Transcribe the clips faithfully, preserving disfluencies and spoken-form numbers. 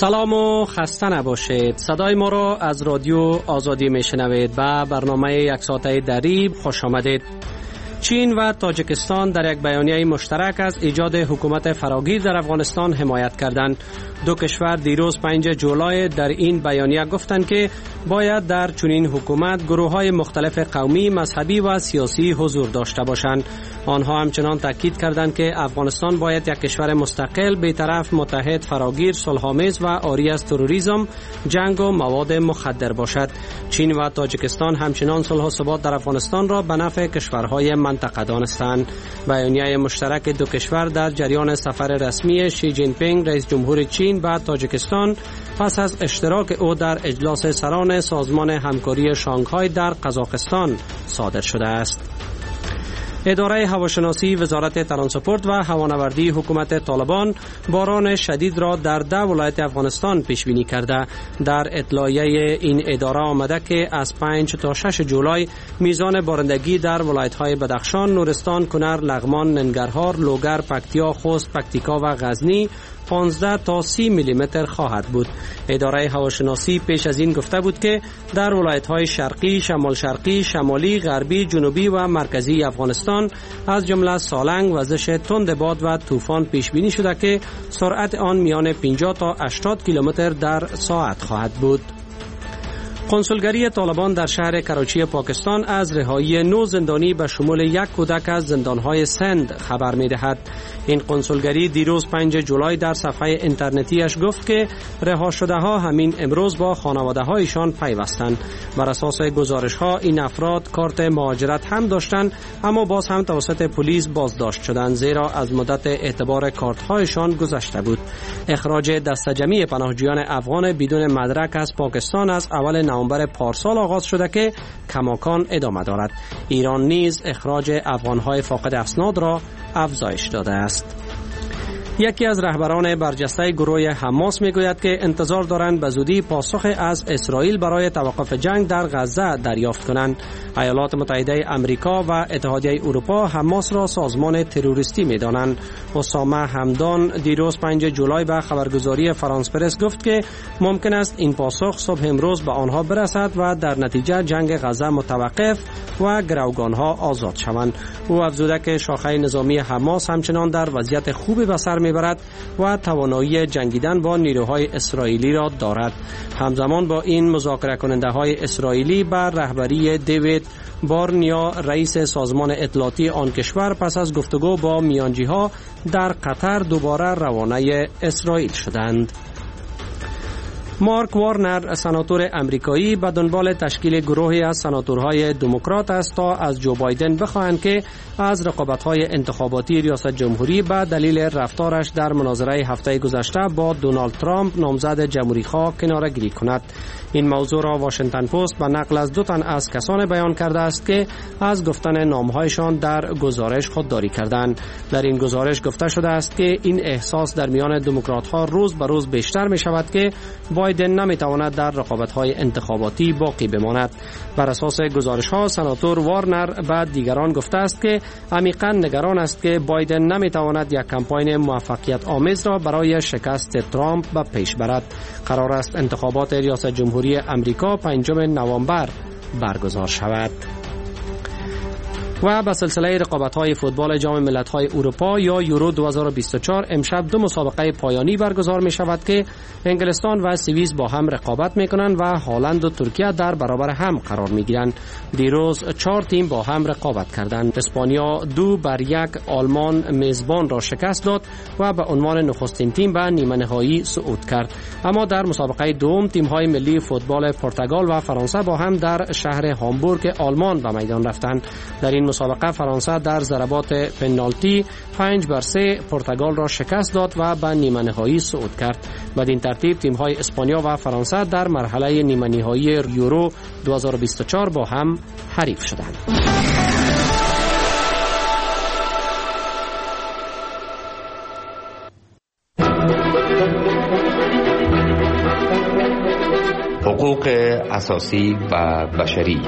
سلام و خسته نباشید. صدای ما را از رادیو آزادی میشنوید و برنامه یک ساعته دریب خوش آمدید. چین و تاجیکستان در یک بیانیه مشترک از ایجاد حکومت فراگیر در افغانستان حمایت کردند. دو کشور دیروز پنج جولای در این بیانیه گفتند که باید در چنین حکومت گروه‌های مختلف قومی، مذهبی و سیاسی حضور داشته باشند. آنها همچنان تاکید کردند که افغانستان باید یک کشور مستقل، بی‌طرف، متحد، فراگیر، صلح‌آمیز و عاری از تروریسم، جنگ و مواد مخدر باشد. چین و تاجیکستان همچنان صلح و ثبات در افغانستان را به نفع کشورهای منطقه دانستند. بیانیه مشترک دو کشور در جریان سفر رسمی شی جین پینگ رئیس جمهور چین و تاجیکستان پس از اشتراک او در اجلاس سران سازمان همکاری شانگهای در قزاقستان صادر شده است. اداره هواشناسی وزارت ترانسپورت و هوانوردی حکومت طالبان باران شدید را در ده ولایت افغانستان پیش بینی کرده. در اطلاعیه این اداره آمده که از پنج تا شش جولای میزان بارندگی در ولایت‌های بدخشان، نورستان، کنر، لغمان، ننگرهار، لوگر، پکتیا، خوست، پکتیکا و غزنی پانزده تا سی میلی متر خواهد بود. اداره هواشناسی پیش از این گفته بود که در ولایت‌های شرقی، شمال شرقی، شمالی، غربی، جنوبی و مرکزی افغانستان از جمله سالنگ، وزش تند باد و طوفان پیش بینی شده که سرعت آن میان پنجاه تا هشتاد کیلومتر در ساعت خواهد بود. کنسولگری طالبان در شهر کراچی پاکستان از رهایی نو زندانی به شمول یک کودک از زندانهای سند خبر می دهد. این کنسولگری دیروز پنج جولای در صفحه اینترنتیش گفت که رها شده ها همین امروز با خانواده هایشان پیوستند. بر اساس گزارش ها این افراد کارت مهاجرت هم داشتند، اما باز هم توسط پلیس بازداشت شدند زیرا از مدت اعتبار کارت هایشان گذشته بود. اخراج دسته جمعی پناهجویان افغان بدون مدرک از پاکستان از اول نوامبر پارسال آغاز شده که کماکان ادامه دارد. ایران نیز اخراج افغانهای فاقد اسناد را افزایش داده است. یکی از رهبران برجسته گروه حماس میگوید که انتظار دارند به زودی پاسخ از اسرائیل برای توقف جنگ در غزه دریافت کنند. ایالات متحده آمریکا و اتحادیه اروپا حماس را سازمان تروریستی می‌دانند. اسامه همدان دیروز پنج جولای به خبرگزاری فرانس پرس گفت که ممکن است این پاسخ صبح امروز به آنها برسد و در نتیجه جنگ غزه متوقف و گروگانها آزاد شوند. او افزوده که شاخه نظامی حماس همچنان در وضعیت خوبی به سر میبرد و توانایی جنگیدن با نیروهای اسرائیلی را دارد. همزمان با این مذاکره کننده های اسرائیلی بر رهبری دیوید بارنیا رئیس سازمان اطلاعاتی آن کشور پس از گفتگو با میانجی ها در قطر دوباره روانه اسرائیل شدند. مارک وارنر سناتور امریکایی به دنبال تشکیل گروهی از سناتورهای دموکرات است تا از جو بایدن بخواهند که از رقابت‌های انتخاباتی ریاست جمهوری به دلیل رفتارش در مناظره هفته گذشته با دونالد ترامپ نامزد جمهوری‌خواه کناره‌گیری کند. این موضوع را واشنگتن پست به نقل از دو تن از کسان بیان کرده است که از گفتن نامهایشان در گزارش خودداری کردند. در این گزارش گفته شده است که این احساس در میان دموکرات‌ها روز به روز بیشتر می شود که بایدن نمیتواند در رقابت‌های انتخاباتی باقی بماند. بر اساس گزارش‌ها سناتور وارنر به دیگران گفته است که عمیقاً نگران است که بایدن نمیتواند یک کمپاین موفقیت آمیز را برای شکست ترامپ به پیش برد. قرار است انتخابات ریاست جمهوری امریکا پنجم نوامبر برگزار شود. و به سلسله رقابت‌های فوتبال جام ملت‌های اروپا یا یورو دو هزار و بیست و چهار امشب دو مسابقه پایانی برگزار می شود که انگلستان و سوئیس با هم رقابت می کنند و هالند و ترکیه در برابر هم قرار می گیرند. دیروز چهار تیم با هم رقابت کردند. اسپانیا دو بر یک آلمان میزبان را شکست داد و به عنوان نخستین تیم به نیمه نهایی صعود کرد. اما در مسابقه دوم تیم‌های ملی فوتبال پرتغال و فرانسه با هم در شهر هامبورگ آلمان به میدان رفتند. در این مسابقه فرانسه در ضربات پنالتی پنج بر سه پرتغال را شکست داد و به نیمه نهایی صعود کرد. بدین ترتیب تیم‌های اسپانیا و فرانسه در مرحله نیمه نهایی یورو دو هزار و بیست و چهار با هم حریف شدند. حقوق اساسی و بشری.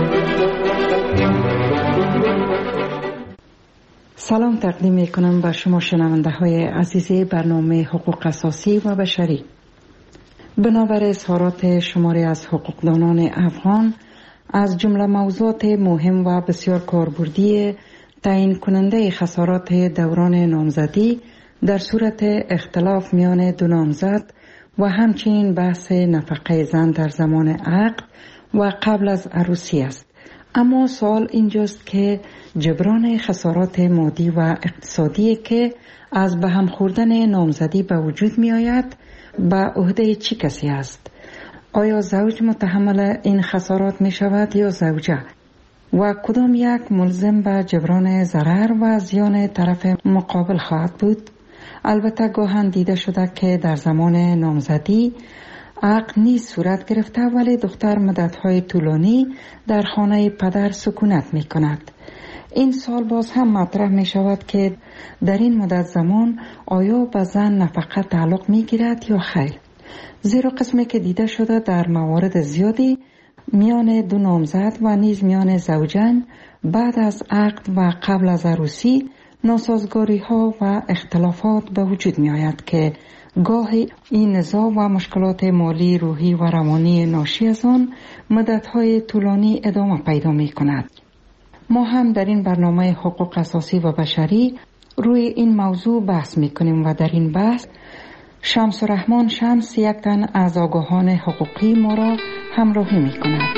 سلام تقدیم می کنم به شما شنونده های عزیز برنامه حقوق اساسی و بشری. بنابر اظهارات شماری از حقوقدانان افغان، از جمله موضوعات مهم و بسیار کاربردی تعیین کننده خسارات دوران نامزدی در صورت اختلاف میان دو نامزد و همچنین بحث نفقه زن در زمان عقد و قبل از عروسی است. اما سوال اینجاست که جبران خسارات مادی و اقتصادی که از به هم خوردن نامزدی به وجود می آید به عهده چه کسی است؟ آیا زوج متحمل این خسارات می شود یا زوجه؟ و کدام یک ملزم به جبران ضرر و زیان طرف مقابل خواهد بود؟ البته گاهن دیده شده که در زمان نامزدی عقد نیز صورت گرفته ولی دختر مدت‌های طولانی در خانه پدر سکونت می کند. این سال باز هم مطرح می شود که در این مدت زمان آیا به زن نفقه تعلق می گیرد یا خیر؟ زیرا قسمی که دیده شده در موارد زیادی میان دو نامزد و نیز میان زوجین بعد از عقد و قبل از عروسی ناسازگاری ها و اختلافات به وجود می آید که گاهی این نزاع و مشکلات مالی، روحی و روانی ناشی از آن مدت‌های طولانی ادامه پیدا می کند. ما هم در این برنامه حقوق اساسی و بشری روی این موضوع بحث می کنیم و در این بحث شمس الرحمن شمس یک تن از آگاهان حقوقی ما را همراهی می کند.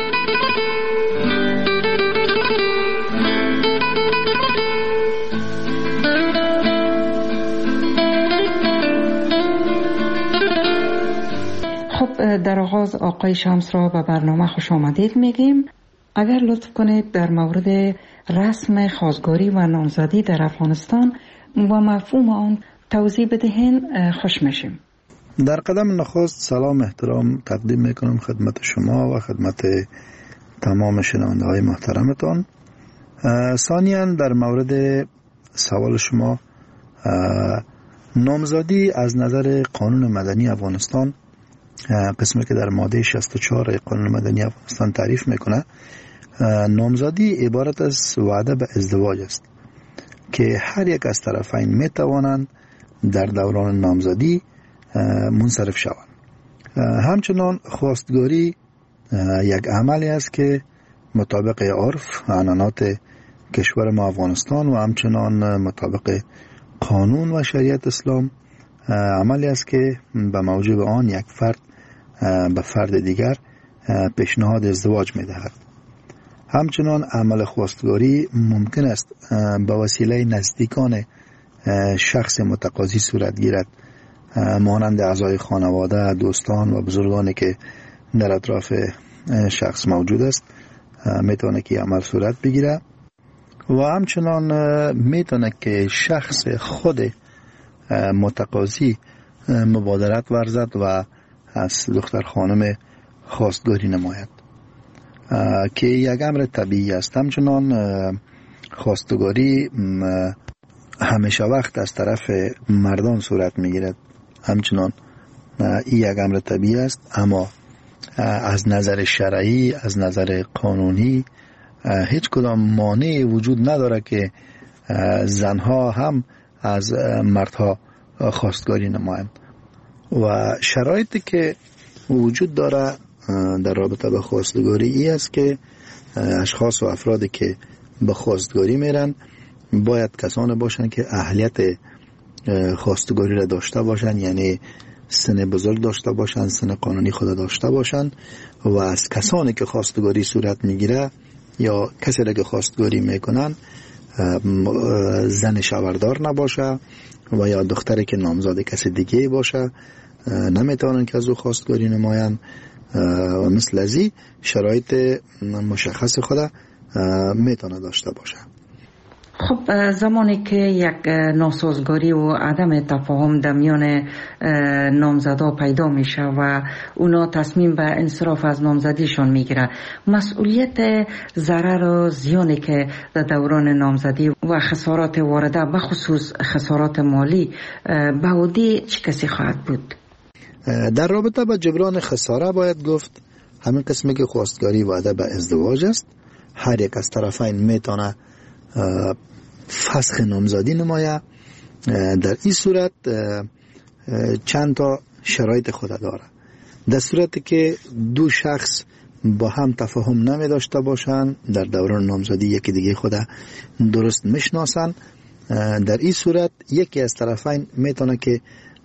خب در آغاز آقای شمس را به برنامه خوش آمدید میگیم. اگر لطف کنید در مورد رسم خواستگاری و نامزدی در افغانستان و مفهوم آن توضیح بدهین خوش میشیم. در قدم نخست سلام احترام تقدیم میکنم خدمت شما و خدمت تمام شنونده های محترمتان. ثانیاً در مورد سوال شما، نامزدی از نظر قانون مدنی افغانستان، قسمی که در ماده شصت و چهار قانون مدنی افغانستان تعریف میکنه، نامزدی عبارت از وعده به ازدواج است که هر یک از طرفین میتوانند در دوران نامزدی منصرف شوند. همچنان خواستگاری یک عملی است که مطابق عرف عنعنات کشور ما افغانستان و همچنان مطابق قانون و شریعت اسلام عملی است که به موجب آن یک فرد به فرد دیگر پیشنهاد ازدواج می‌دهد. همچنان عمل خواستگاری ممکن است به وسیله نزدیکان شخص متقاضی صورت گیرد، مانند اعضای خانواده، دوستان و بزرگانی که در اطراف شخص موجود است میتونه که عمل صورت بگیره و همچنان میتونه که شخص خود متقاضی مبادرت ورزد و از دختر خانم خواستگاری نماید که یک امر طبیعی است. همچنان خواستگاری همیشه وقت از طرف مردان صورت میگیرد، همچنان این یک امر طبیعی است، اما از نظر شرعی، از نظر قانونی هیچ کدام مانعی وجود نداره که زنها هم از مردها خواستگاری نمایند و شرایطی که وجود داره در رابطه با خواستگاری ای است که اشخاص و افرادی که به خواستگاری میرن باید کسانی باشند که اهلیت خواستگاری را داشته باشند، یعنی سن بزرگ داشته باشند، سن قانونی خود داشته باشند و از کسانی که خواستگاری صورت میگیره یا کسی را که خواستگاری میکنن زن شوهردار نباشه و یا دختری که نامزد کسی دیگه باشه نمیتونن که از او خواستگاری نمایند و مثل ازی شرایط مشخص خود میتونه داشته باشه. خب زمانی که یک ناسازگاری و عدم تفاهم در میان نامزدا پیدا میشه و اونا تصمیم به انصراف از نامزدیشون میگیره، مسئولیت ضرر و زیانی که در دوران نامزدی و خسارات وارده به خصوص خسارات مالی به عهده چه کسی خواهد بود؟ در رابطه با جبران خساره باید گفت همین قسمی که خواستگاری وعده به ازدواج است، هر یک از طرفین میتونه فسخ نامزدی نمایه. در این صورت چند تا شرایط خود داره. در صورتی که دو شخص با هم تفاهم نمی داشته باشند، در دوران نامزدی یکی دیگه خود درست میشناسند، در این صورت یکی از طرفین میتونه که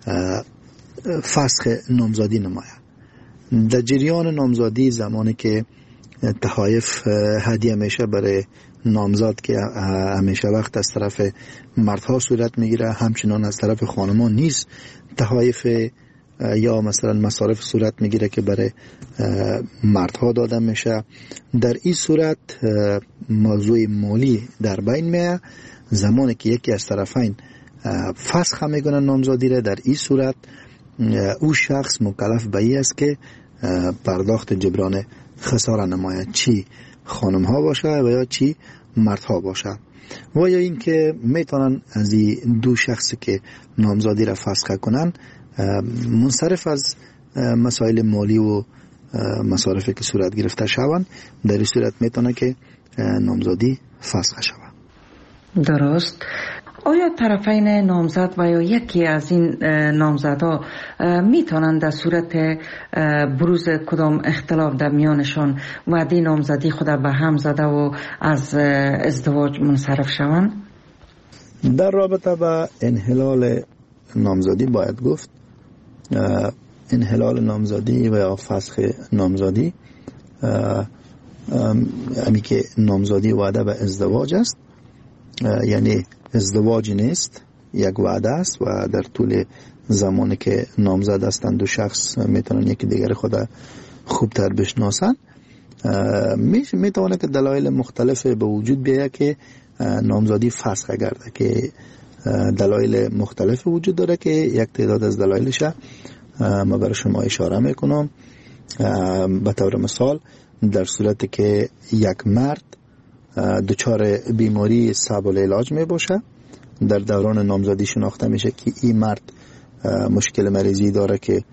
فسخ نامزدی نماید. در جریان نامزدی زمانی که تحایف هدیه میشه برای نامزد که همیشه وقت از طرف مردها صورت میگیره، همچنان از طرف خانمان نیز تحایف یا مثلا مصارف صورت میگیره که برای مردها داده میشه. در این صورت موضوع مالی در بین میه. زمانی که یکی از طرفین فسخ میکنه نامزدی را، در این صورت او شخص مکلف به این است که پرداخت جبران خساره نماید، چی خانم ها باشه و یا چی مردها باشه. و یا این که میتونن از این دو شخصی که نامزدی را فسخ کنن منصرف از مسائل مالی و مصارفی که صورت گرفته شوند، در این صورت میتونه که نامزدی فسخ شود. درست. آیا طرفین نامزد و یا یکی از این نامزدها میتونند در صورت بروز کدام اختلاف در میانشان وعده نامزدی خود به هم زده و از ازدواج منصرف شوند؟ در رابطه با انحلال نامزدی باید گفت انحلال نامزدی و یا فسخ نامزدی یعنی که نامزدی وعده به ازدواج است، یعنی ازدواج نیست، یک وعده است و در طول زمانی که نامزد هستند دو شخص میتونن یکی دیگر خود خوبتر بشناسن. میتونه که دلایل مختلف به وجود بیاید که نامزدی فسخ گرده، که دلایل مختلف وجود داره که یک تعداد از دلایلش ما برای شما اشاره میکنم. به طور مثال در صورتی که یک مرد دچار بیماری صعب العلاج می باشه، در دوران نامزدی شناخته میشه که این مرد مشکل مریضی داره که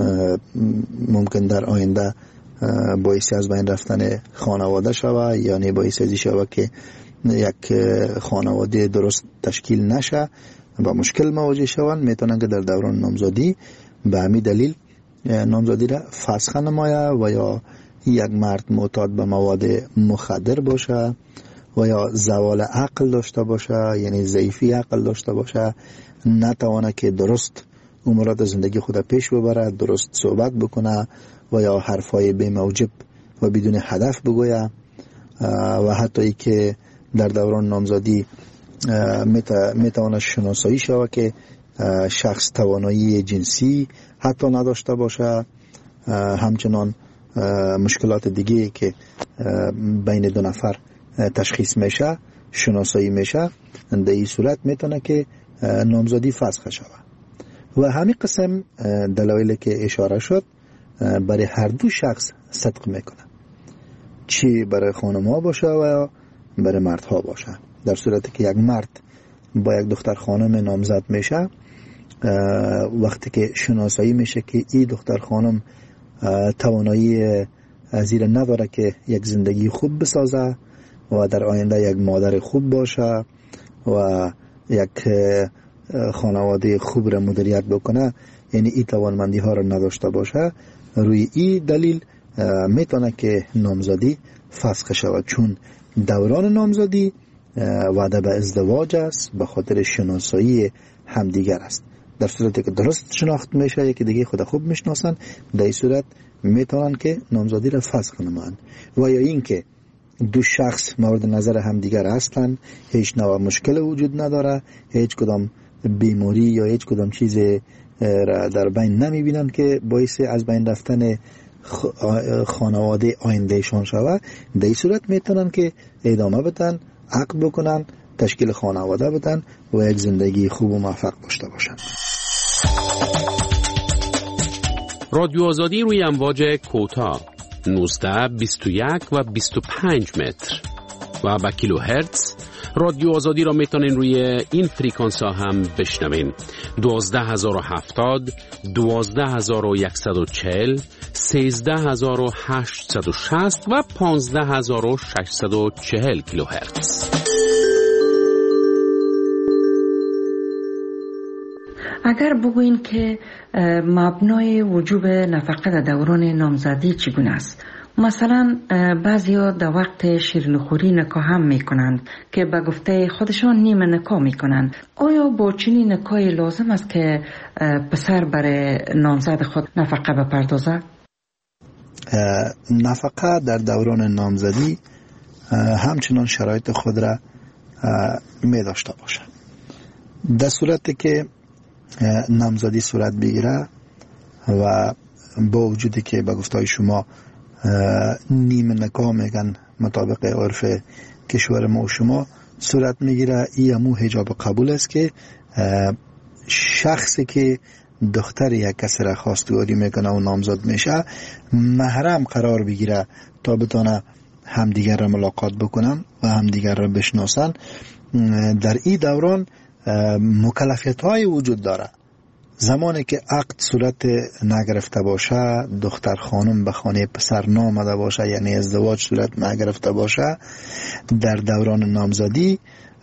ممکن در آینده باعث از بین رفتن خانواده شوه، یعنی باعث ازی شوه که یک خانواده درست تشکیل نشه و مشکل مواجه شوند، میتونن که در دوران نامزدی به همین دلیل نامزدی را فسخ نماید. و یا یک مرد معتاد به مواد مخدر باشه و یا زوال عقل داشته باشه، یعنی ضعیفی عقل داشته باشه، نتوانه که درست امورات زندگی خود پیش ببره، درست صحبت بکنه و یا حرفای بی موجب و بدون هدف بگویه، و حتی ای که در دوران نامزدی میتواند شناسایی شود که شخص توانایی جنسی حتی نداشته باشه، همچنان مشکلات دیگه که بین دو نفر تشخیص میشه شناسایی میشه، در این صورت میتونه که نامزدی فسخ شود. و همین قسم دلایلی که اشاره شد برای هر دو شخص صدق میکنه، چی برای خانم ها باشه و برای مرد ها باشه. در صورتی که یک مرد با یک دختر خانم نامزد میشه، وقتی که شناسایی میشه که این دختر خانم توانایی زیر نداره که یک زندگی خوب بسازه و در آینده یک مادر خوب باشه و یک خانواده خوب را مدیریت بکنه، یعنی این توانمندی ها را نداشته باشه، روی این دلیل میتونه که نامزدی فسخ شود، چون دوران نامزدی وعده به ازدواج است، به خاطر شناسایی همدیگر است. در صورتی که درست شناخت میشه، یکی دیگه خود خوب میشناسن، در این صورت میتونن که نامزدی را فسخ نمایند. و یا این که دو شخص مورد نظر همدیگر هستند، هیچ نوع مشکل وجود نداره، هیچ کدام بیماری یا هیچ کدام چیز را در بین نمیبینن که باعث از بین رفتن خانواده آیندهشان شود، در این صورت میتونن که ادامه بدن، عقد بکنن، تشکیل خانواده بدن و یک زندگی خوب و موفق داشته باشن. رادیو آزادی روی امواج کوتاه نوزده، بیست و یک و بیست و پنج متر و با کیلو هرتز. رادیو آزادی را میتونین روی این فریکانس ها هم بشنوین: دوازده هزار و هفتاد، دوازده هزار و صد و چهل، سیزده هزار و هشتصد و شصت و پانزده هزار و ششصد و چهل کیلو هرتز. اگر بگوین که مبنای وجوب نفقه در دوران نامزدی چگونه است؟ مثلا بعضیا در وقت شیرینیخوری نکاح هم میکنند که به گفته خودشان نیمه نکاح میکنند. آیا با چنین نکاحی لازم است که پسر برای نامزد خود نفقه بپردازد؟ نفقه در دوران نامزدی همچنان شرایط خود را می داشته باشد. در صورتی که نامزدی صورت بگیره و با وجودی که به گفته شما نیمه نکاح میگن مطابق عرف کشور ما و شما صورت میگیره، این همون حجاب قبول است که شخصی که دختر یک کسی را خواستگاری میکنه و نامزد میشه محرم قرار بگیره تا بتونه همدیگر را ملاقات بکنن و همدیگر را بشناسن. در این دوران مکلفیت های وجود داره. زمانی که عقد صورت نگرفته باشه، دختر خانم به خانه پسر نامده باشه، یعنی ازدواج صورت نگرفته باشه، در دوران نامزدی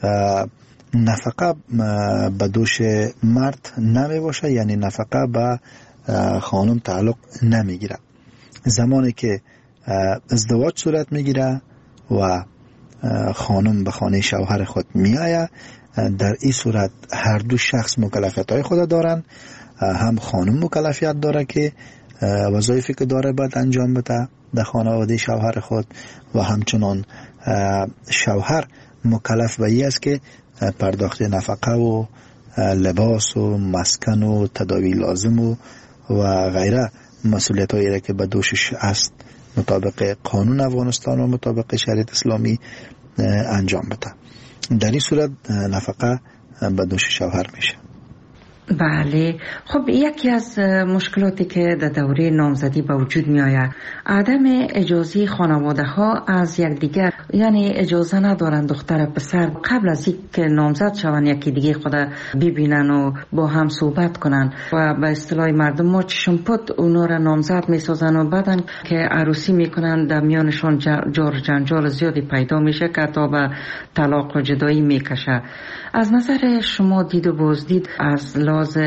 نفقه به دوش مرد نمی باشه، یعنی نفقه به خانم تعلق نمیگیره. زمانی که ازدواج صورت میگیره و خانم به خانه شوهر خود میآید، در این صورت هر دو شخص مکلفیت های خود دارن. هم خانم مکلفیت داره که وظایفی که داره باید انجام بده در خانواده شوهر خود و همچنان شوهر مکلف به این است که پرداخت نفقه و لباس و مسکن و تداوی لازم و و غیره مسئولیت هایی را که به دوشش است مطابق قانون افغانستان و مطابق شریعت اسلامی انجام بده. در این صورت نفقه به دوش شوهر میشه. بله. خب یکی از مشکلاتی که در دوره نامزدی به وجود می آید عدم اجازه خانواده ها از یکدیگر، یعنی اجازه ندارن دختر پسر قبل از اینکه نامزد شوند یکی دیگه خود ببینن و با هم صحبت کنن و به اصطلاح مردم ما چشم پد اونا را نامزد می سازن و بعدن که عروسی میکنن در میانشان جار جنجال زیادی پیدا میشه که تا به طلاق و جدایی میکشه. از نظر شما دید و بازدید از لحاظ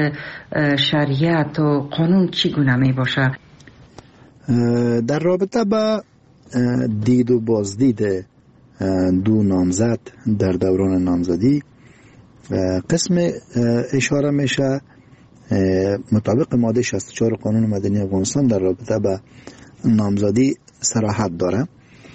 شریعت و قانون چگونه می باشه؟ در رابطه با دید و بازدید دو نامزد در دوران نامزدی قسم اشاره میشه مطابق ماده شصت و چهار قانون مدنی افغانستان در رابطه با نامزدی صراحت داره،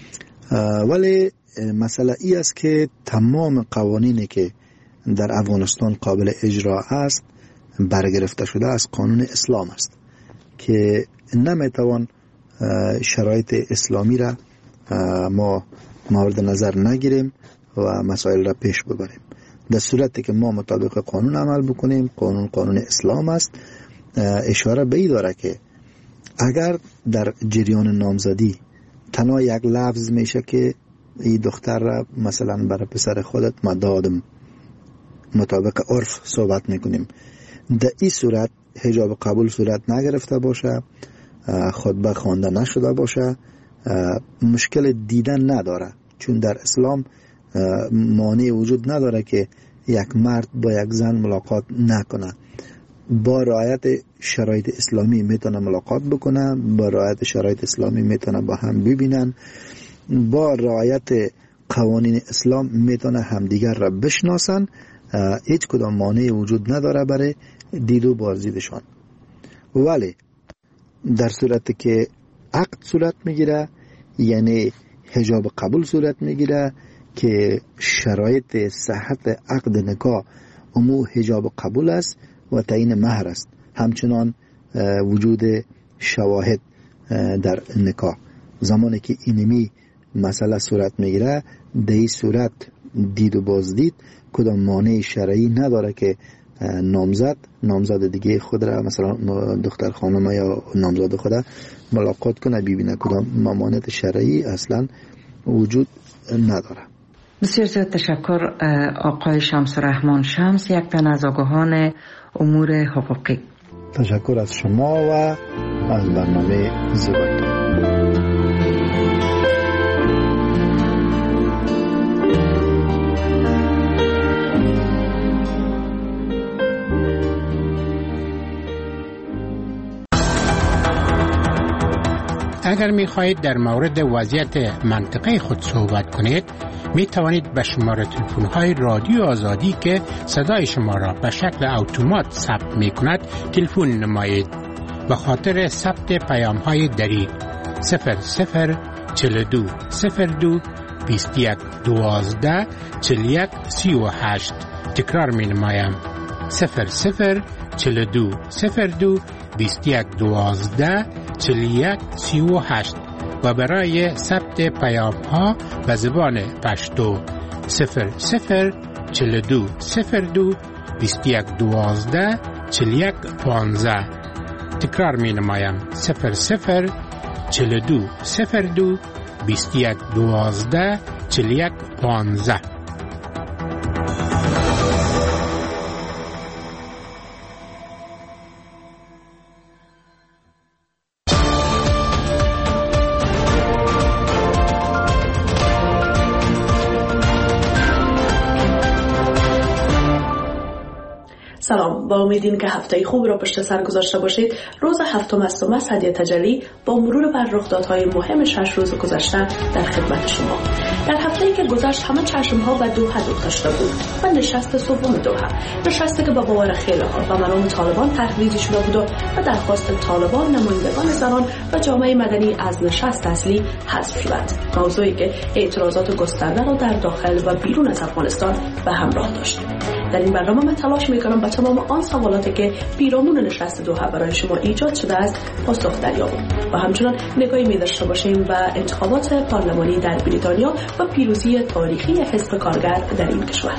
ولی مسئله ای است که تمام قوانینی که در افغانستان قابل اجرا است برگرفته شده از قانون اسلام است که نمیتوان شرایط اسلامی را ما مورد نظر نگیریم و مسائل را پیش ببریم. در صورتی که ما مطابق قانون عمل بکنیم، قانون قانون اسلام است، اشاره به این داره که اگر در جریان نامزدی تنها یک لفظ میشه که این دختر را مثلا برای پسر خودت مدادم مطابق عرف صحبت میکنیم، در این صورت حجاب قبول صورت نگرفته باشه، خطبه خوانده نشده باشه، مشکل دیدن نداره، چون در اسلام مانع وجود نداره که یک مرد با یک زن ملاقات نکنه. با رعایت شرایط اسلامی میتونه ملاقات بکنه، با رعایت شرایط اسلامی میتونه با هم ببینن، با رعایت قوانین اسلام میتونه همدیگر را بشناسن. هیچ کدام مانع وجود نداره برای دید و بازدیدشان. ولی در صورتی که عقد صورت میگیره، یعنی حجاب قبول صورت میگیره که شرایط صحت عقد نکاح امو حجاب قبول است و تعیین مهر است، همچنان وجود شواهد در نکاح. زمانی که اینمی مسئله صورت میگیره، در این صورت دید و بازدید کدام مانع شرعی نداره که نامزد نامزد دیگه خود را مثلا دختر خانم یا نامزد خود ملاقات کنه ببینه، کدام ممانعت شرعی اصلا وجود نداره. بسیار زیاد تشکر آقای شمس الرحمن شمس، یک تن از آگاهان امور حقوقی. تشکر از شما و از برنامه زیبایتان. اگر می خواهید در مورد وضعیت منطقه خود صحبت کنید، می توانید به شماره تلفن های رادیو آزادی که صدای شما را به شکل اتومات ثبت می کند تلفن نمایید. به خاطر ثبت پیام های دریغ صفر صفر چهل و دو صفر دو بیست و یک دوازده چهل و یک سی و هشت. تکرار می نمایم صفر صفر چهل و دو صفر دو بیست و یک دوازده چهل و یک سی و هشت و برای ثبت پیام ها به زبان پشتو صفر صفر چهل و دو صفر دو بیست و یک دوازده چهل و یک پانزده. تکرار می نمایم صفر صفر چهل و دو صفر دو بیست و یک دوازده چهل و یک پانزده. سلام، با امیدین که هفته خوب را پشت سر گذاشته باشید. روز هفتم از ماه هدیه تجلی با مرور بر رخدادهای مهم شش روز گذشته در خدمت شما. در هفته‌ای که گذشت همه چشم‌ها به دوحه دوخته شده بود و نشست سوم دوحه، نشستی که با باور خیلی‌ها و مرام طالبان تحریزی شده بود و درخواست طالبان، نمایندگان زنان و جامعه مدنی از نشست اصلی حذف شد. موضوعی که اعتراضات گسترده را در داخل و بیرون از افغانستان به همراه داشت. در این برنامه من تلاش می‌کنم با تمام آن سوالاتی که پیرامون نشست دوحه برای شما ایجاد شده است پاسخ دریابیم و همچنان نگاهی می‌داشته باشیم به انتخابات پارلمانی در بریتانیا و پیروزی تاریخی حزب کارگر در این کشور.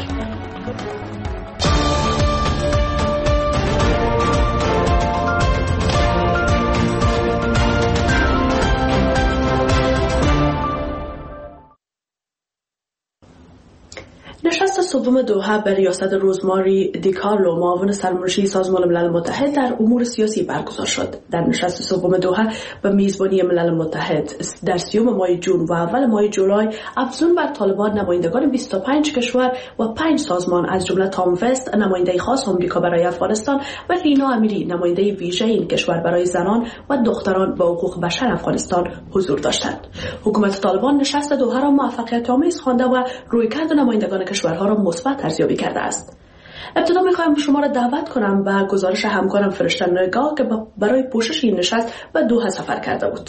نشست سوم دوحه به ریاست روزماری دیکارلو، معاون سرمنشی سازمان ملل متحد در امور سیاسی برگزار شد. در نشست سوم دوحه به میزبانی ملل متحد در سیوم ماه جون و اول ماه جولای افزون بر طالبان نمایندگان بیست و پنج کشور و پنج سازمان از جمله تام وست نماینده خاص آمریکا برای افغانستان و رینا امیری نماینده ویژه این کشور برای زنان و دختران و حقوق بشر افغانستان حضور داشتند. حکومت طالبان نشست دوحه را موفقیت آمیز خوانده و رویکرد نمایندگان کشورها را مثبت ارزیابی کرده است. ابتدا می‌خوایم شما را دعوت کنم به گزارش همکارم فرشته نگاه که برای پوشش این نشست به دوحه سفر کرده بود.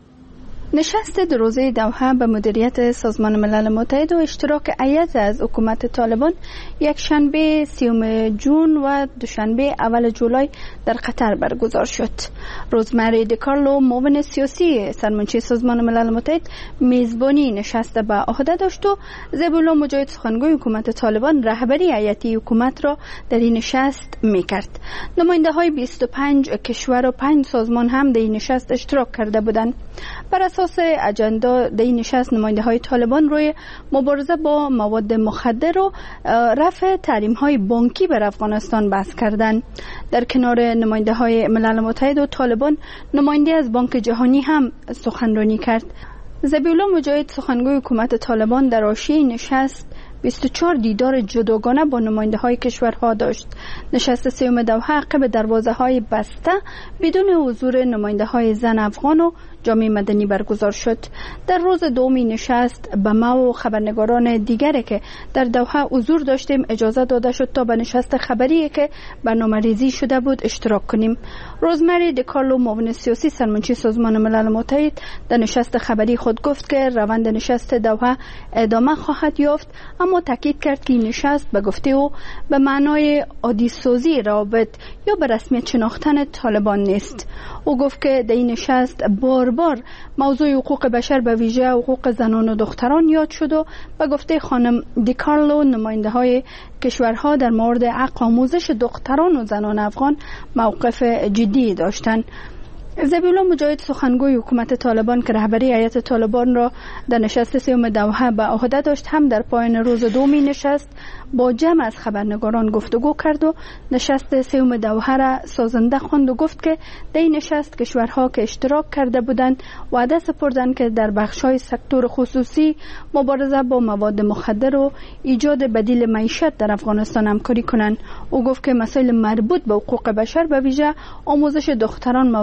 نشست دو روزه دوحه به مدیریت سازمان ملل متحد و اشتراک هیئت از حکومت طالبان یک شنبه سیوم جون و دوشنبه اول جولای در قطر برگزار شد. روزمری دیکارلو، معاون سیاسی سرمنشی سازمان ملل متحد، میزبانی نشست به عهده داشت و زبیولا مجاهد، سخنگوی حکومت طالبان، رهبری هیئتی حکومت را در این نشست میکرد. نماینده های بیست و پنج کشور و پنج سازمان هم در این نشست اشتراک کرده بودند. بر اساس اجندا در این نشست نماینده های طالبان روی مبارزه با مواد مخدر و رفع تحریم های بانکی بر افغانستان بحث کردند. در کنار نماینده های ملل متحد و طالبان، نماینده از بانک جهانی هم سخنرانی کرد. زبیولا مجاهد، سخنگوی حکومت طالبان، در حاشیه نشست بیست و چهار دیدار جداگانه با نماینده های کشورها داشت. نشست سوم دوحه عقب دروازه های بسته بدون حضور نماینده های زن افغان و جامعه مدنی برگزار شد. در روز دومی نشست به ما و خبرنگاران دیگری که در دوحه حضور داشتیم اجازه داده شد تا به نشست خبری که برنامه ریزی شده بود اشتراک کنیم. روزمری دیکارلو، معاون سیاسی سرمنشی سازمان ملل متحد، در نشست خبری خود گفت که روند نشست دوحه ادامه خواهد یافت، اما تاکید کرد که این نشست به گفته او به معنای عادی سازی روابط یا به رسمیت شناختن طالبان نیست. او گفت که در این نشست بار بار موضوع حقوق بشر به ویژه حقوق زنان و دختران یاد شد و به گفته خانم دیکارلو نماینده های کشورها در مورد حق آموزش دختران و زنان افغان موقف جدی داشتند. زبیولا مجاهد، سخنگوی حکومت طالبان که رهبری هیئت طالبان را در نشست سوم دوحه به عهده داشت، هم در پایان روز دومی نشست با جمع از خبرنگاران گفتگو کرد و نشست سوم دوحه را سازنده خواند و گفت که در این نشست کشورها که اشتراک کرده بودند وعده سپردند که در بخش‌های سکتور خصوصی مبارزه با مواد مخدر و ایجاد بدیل معیشت در افغانستان همکاری کنند. او گفت که مسائل مربوط به حقوق بشر به ویژه آموزش دختران موضوع داخل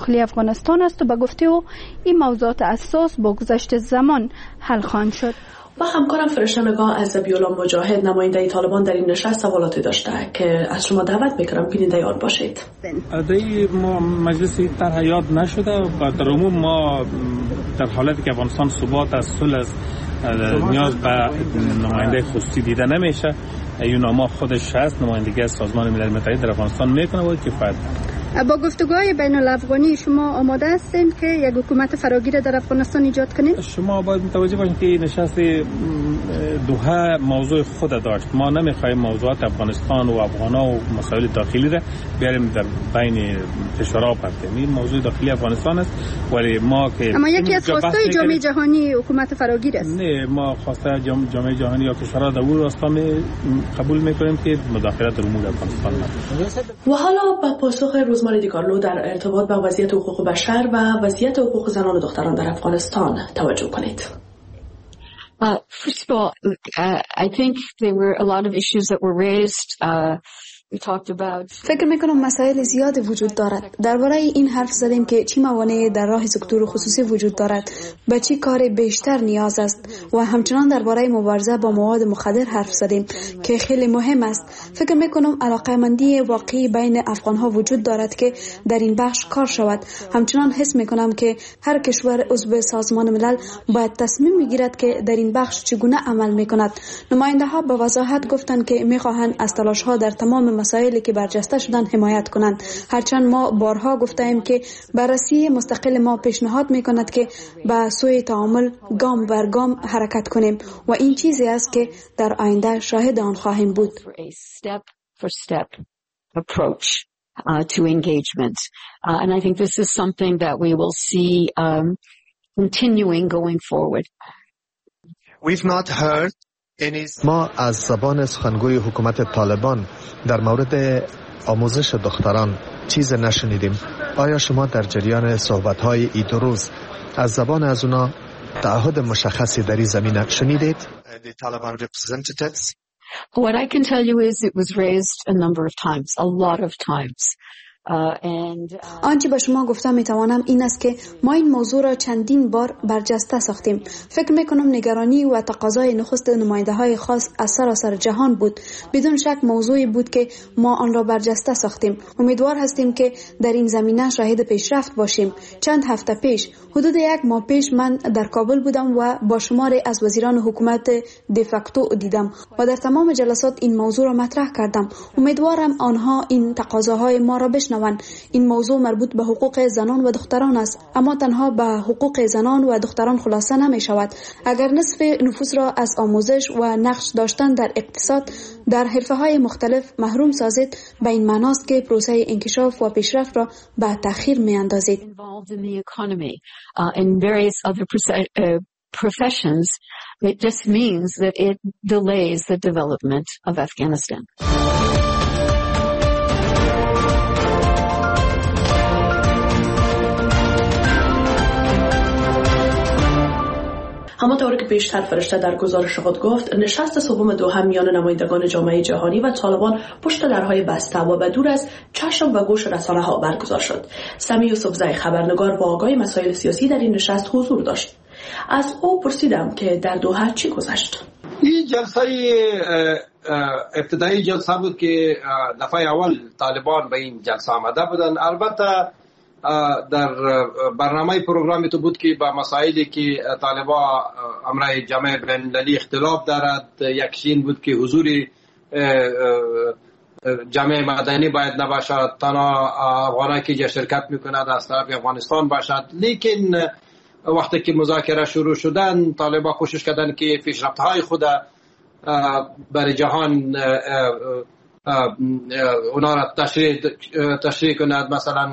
داخلی افغانستان است و به گفته او این موضوعات اساس با گذشت زمان حل خواهند شد. و همکارم فرشته نگاه از ذبیح‌الله مجاهد نماینده طالبان در این نشست سوالاتی داشته که از شما دعوت میکنم بیننده آن باشید. در ما مجلسی طرح یاد نشده و در عموم ما در حالتی که افغانستان ثبات از صلح نیاز به نماینده خصوصی دیده نمیشه. یوناما خودش هست، نمایندگی از سازمان ملل متحد در افغانستان میکنه و کفایت. با گفتگوهای بین الافغانی شما آماده هستین که یک حکومت فراگیر در افغانستان ایجاد کنید؟ شما باید متوجه باشید که نشست دوحه موضوع خود داشت. ما نمیخوایم موضوعات افغانستان و افغانا و مسائل داخلی را بیاریم در بین فشارها پرتیم. این موضوع داخلی افغانستان است، ولی ما که اما یکی از خواستای جامعه جهانی حکومت فراگیر است. نه، ما خواسته جامعه جهانی یا کشورها در اون راستا قبول میکنیم که مداخله در امور افغانستان نشه. و حالا با پاسخ روزماری دیکارلو در ارتباط با وضعیت حقوق بشر و وضعیت حقوق زنان و دختران در افغانستان توجه کنید. Uh, first of all, uh, I think there were a lot of issues that were raised. Uh, we talked about. فکر میکنم مسائل زیادی وجود دارد. درباره این حرف زدیم که چی موانع در راه سکتور خصوصی وجود دارد، به چی کار بیشتر نیاز است و همچنان درباره مبارزه با مواد مخدر حرف زدیم که خیلی مهم است. فکر میکنم علاقه‌مندی واقعی بین افغان‌ها وجود دارد که در این بخش کار شود. همچنان حس میکنم که هر کشور عضو سازمان ملل باید تصمیم بگیرد که در این بخش چگونه عمل میکند. نماینده‌ها با وضاحت گفتند که میخواهند از تلاش‌ها در تمام مسائلی که برجسته شدن حمایت کنند. هرچند ما بارها گفتیم که بررسی مستقل ما پیشنهاد میکند که به سوی تعامل گام بر گام حرکت کنیم و این چیزی است که در آینده شاهد آن خواهیم بود. approach uh, to engagement. Uh, and I think this is something that we will see um, continuing going forward. We've not heard any... ما از زبان سخنگوی حکومت طالبان در مورد آموزش دختران چیز نشنیدیم. آیا شما در جریان صحبت‌های ای دو روز از زبان از اونا تعهد مشخصی در این زمینه شنیدید؟ The Taliban representatives. What I can tell you is it was raised a number of times, a lot of times. آنچه به شما گفتم میتوانم این است که ما این موضوع را چندین بار برجسته ساختیم. فکر میکنم نگرانی و تقاضای نخست نماینده های خاص از سراسر جهان بود. بدون شک موضوعی بود که ما آن را برجسته ساختیم. امیدوار هستیم که در این زمینه شاهد پیشرفت باشیم. چند هفته پیش، حدود یک ماه پیش، من در کابل بودم و با شماری از وزیران حکومت دفاکتو دیدم و در تمام جلسات این موضوع را مطرح کردم. امیدوارم آنها این تقاضاهای ما را بشنوند. این موضوع مربوط به حقوق زنان و دختران است، اما تنها به حقوق زنان و دختران خلاصه نمی شود. اگر نصف نفوس را از آموزش و نقش داشتن در اقتصاد در حرفه‌های مختلف محروم سازید، به این معناست که پروسه انکشاف و پیشرفت را به تأخیر می اندازید. professions, it just means that it delays the development of Afghanistan. همانطور که پیشتر فرشته در گزارش خود گفت، نشست سوم دوحه میان نمایندگان جامعه جهانی و طالبان پشت درهای بسته و به دور از چشم و گوش رسانه ها برگزار شد. سمی یوسفزئی خبرنگار با آگاهی مسائل سیاسی در این نشست حضور داشت. از او پرسیدم که در دوحه چی گذشت. این جلسه ابتدایی جلسه بود که دفعه اول طالبان به این جلسه آمده بودن. البته در برنامه پروگرامی تو بود که با مسائلی که طالبان امرای جامعه بین‌المللی اختلاف دارد، یکشین بود که حضور جامعه مدنی باید نباشد، تنها افغانایی که شرکت میکند از طرف افغانستان باشد. لیکن وقتی که مذاکره شروع شدن، طالبان کوشش کردن که پیشرفت‌های خود برای جهان اونا را تشریح تشریح کند. مثلا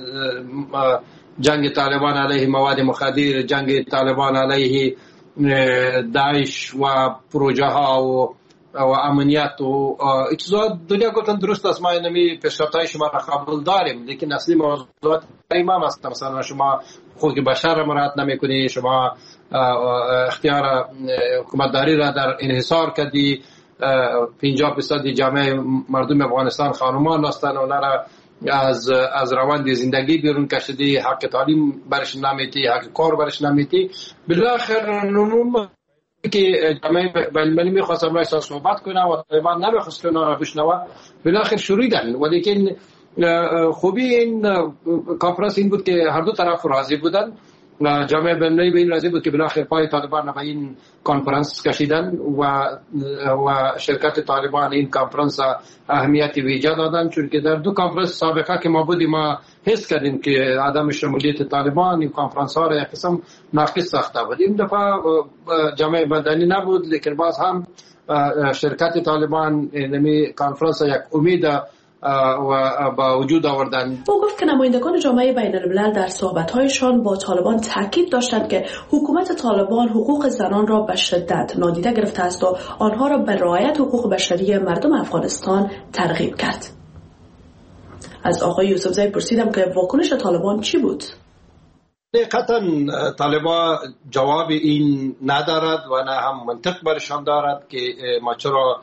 جنگ طالبان علیه مواد مخدر، جنگ طالبان علیه داعش و پروژه ها و و امنیت و اجزا. دنیا گفتن درست است، ما اینمی پیشرفت‌های شما را قبول داریم، لیکن اصلی موضوعات امام است. مثلا شما حقوق بشر را مراعات نمی‌کنی، شما اختیار حکومتداری را در انحصار کردی، پنجاه درصد جامعه مردم افغانستان خانمان هستند، اونا را از از روند زندگی بیرون کشیدی، حق تعلیم برش نمیتی، حق کار برش نمیتی. بالاخره نموم که جامعه بین‌المللی میخواست امروز صحبت کنه و طالبان نمیخواست که اونا را بشنوه. بالاخره شوریدن. ولیکن خوبی این کنفرانس این بود که هر دو طرف راضی بودن. جامعه بین‌المللی به این راضی بود که بالاخره پای طالبان به این کنفرانس کشیدن و و شرکت طالبان این کنفرانس اهمیت ویژه دادن، چون که در دو کنفرانس سابقه که ما بودیم ما حس کردیم که عدم شمولیت طالبان این کنفرانس ها را یک قسم ناقص ساخته بود. این دفعه جامعه مدنی نبود، لیکن باز هم شرکت طالبان نمی کنفرانس یک امید و با وجود آوردن. او گفت که نمایندگان جامعه بین الملل در صحبت‌هایشان با طالبان تاکید داشتند که حکومت طالبان حقوق زنان را به شدت نادیده گرفته است و آنها را به رعایت حقوق بشری مردم افغانستان ترغیب کرد. از آقای یوسفزی پرسیدم که واکنش طالبان چی بود؟ قطعا طالبان جواب این ندارد و نه هم منطق برشان دارد که ما چرا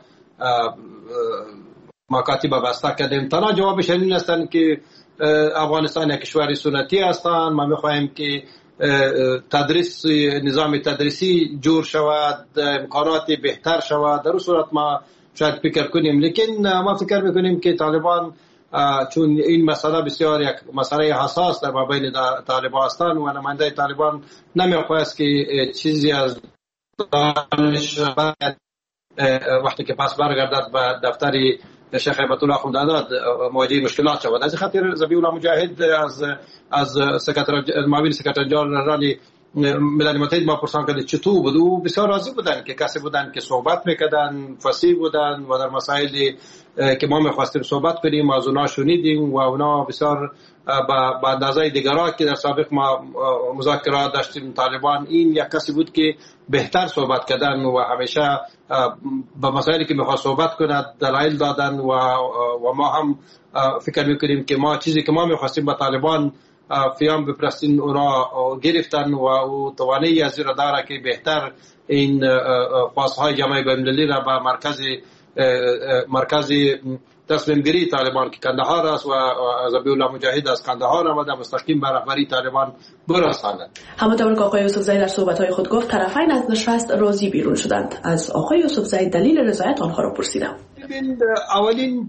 مکاتب بسته کردیم. تنها جوابش این هستند که افغانستان یک کشور سنتی هستند، ما میخواهیم که تدریس نظام تدریسی جور شود، امکانات بهتر شود. در اون صورت ما شاید فکر کنیم، لیکن ما فکر میکنیم که طالبان چون این مسئله بسیار یک مسئله حساس در مابین طالبان هستند و نماینده طالبان نمیخواست که چیزی از دانش وقتی که پس برگردد به دفتر شیخ هیبت الله خمداداد مواجه مشکلات شود. از خاطر ذبیح الله مجاهد از از سکرتر معاون سکرتر جنرال ملل متحد ما پرسان کرد چطور بود، و بسیار راضی بودن که کسی بودن که صحبت میکردن، فصیح بودن و در مسائلی که ما میخواستیم صحبت کنیم از اونا شنیدیم و اونا بسیار با اندازه دیگرها که در سابق ما مذاکرات داشتیم طالبان، این یک کسی بود که بهتر صحبت کردن و همیشه با مسائلی که میخواد صحبت کند دلایل دادن و و ما هم فکر میکنیم که ما چیزی که ما میخواستیم با طالبان فیام بپرستین اونا گرفتن و او توانایی از را داره که بهتر این خواستهای جامعه بین‌المللی را به مرکز مرکز تصمیم گیری طالبان که کندهار است و ذبیح الله مجاهد از کندهار آمده مستقیم به رهبری طالبان برساند. همانطور که آقای یوسفزی در صحبت‌های خود گفت طرفین از نشست راضی بیرون شدند. از آقای یوسفزی دلیل رضایت آنها را پرسیدم. اولین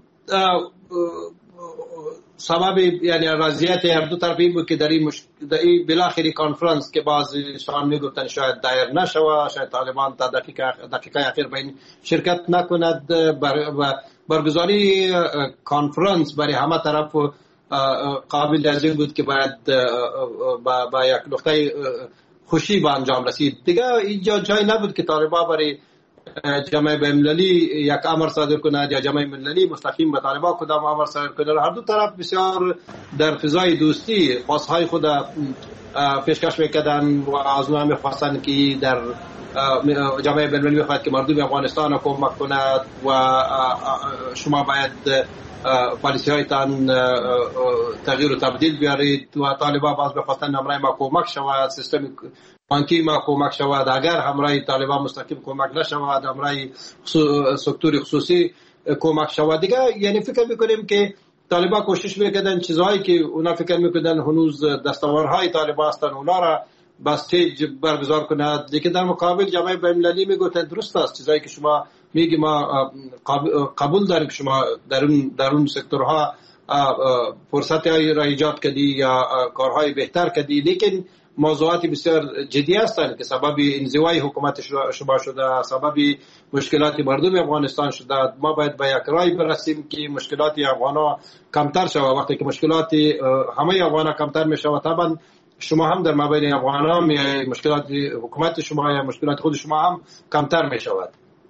سبب یعنی رضایت هر دو طرف این بود که در این مش... در این بالاخره کانفرنس که بعضی شان میگفتن شاید دایر نشود، شاید طالبان تا دقیقه دقیقه اخیر به این شرکت نکند، بر... برگزاری کانفرنس برای همه طرف قابل از این بود که باید با, با یک نقطه خوشی به انجام رسید. دیگه اینجا جای نبود که طالبان برای جامعه بین‌المللی یک امر صادر کند یا جامعه بین‌المللی مستقیم به طالبان کدام امر صادر کند. هر دو طرف بسیار در فضای دوستی خواستهای خود پیشکش میکردن و از اونها میخواستن که در جامعه بین‌المللی میخواهد که مردم افغانستان را کمک کند و شما باید پالیسی هایتان تغییر و تبدیل بیارید و طالبان باز بخواستن همراه ما کمک شود، سیستم بانکی ما کمک شود. اگر همراه طالبان مستقیم کمک نشود، همراه سکتور خصوصی کمک شود. دیگه یعنی فکر میکنیم که طالبان کوشش میکردن چیزهایی که اونا فکر میکردن هنوز دستاوردهای طالبان هستن اونا را با استیج برگزار کند، لیکن در مقابل جامعه بین‌المللی میگوتن درست است چیزایی که شما میگی ما قبول داریم که شما در اون در اون سکتورها فرصت‌هایی را ایجاد کردی یا کارهای بهتر کردی، لیکن موضوعات بسیار جدی هستند که سبب انزوای حکومت شما شده، سبب مشکلات مردم افغانستان شده. ما باید به یک رای برسیم که مشکلات افغانا کمتر شود. وقتی که مشکلات همه افغانا کمتر میشود، طبعا شما هم در مابین افغانا مشکلات حکومت شما یا مشکلات خود شما هم کمتر میشود.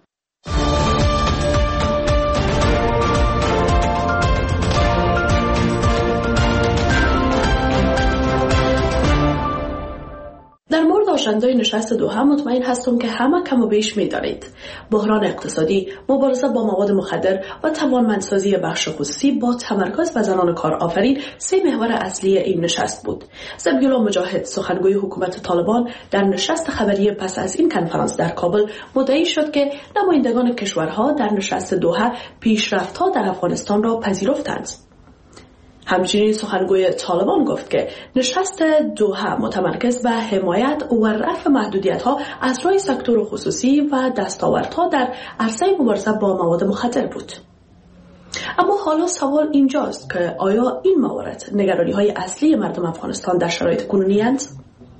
در مورد آشندای نشست دوحه مطمئن هستم که همه کم و بیش می‌دانید. بحران اقتصادی، مبارزه با مواد مخدر و توانمندسازی بخش خصوصی با تمرکز و زنان کارآفرین سه محور اصلی این نشست بود. ذبیح الله مجاهد سخنگوی حکومت طالبان در نشست خبری پس از این کنفرانس در کابل مدعی شد که نمایندگان کشورها در نشست دوحه پیشرفت‌ها در افغانستان را پذیرفتند. همچنین سخنگوی طالبان گفت که نشست دوحه متمرکز به حمایت و رفع محدودیت‌ها از راه سکتور خصوصی و دستاوردها در عرصه مبارزه با مواد مخدر بود. اما حالا سوال اینجاست که آیا این موارد نگرانی‌های اصلی مردم افغانستان در شرایط کنونی هستند؟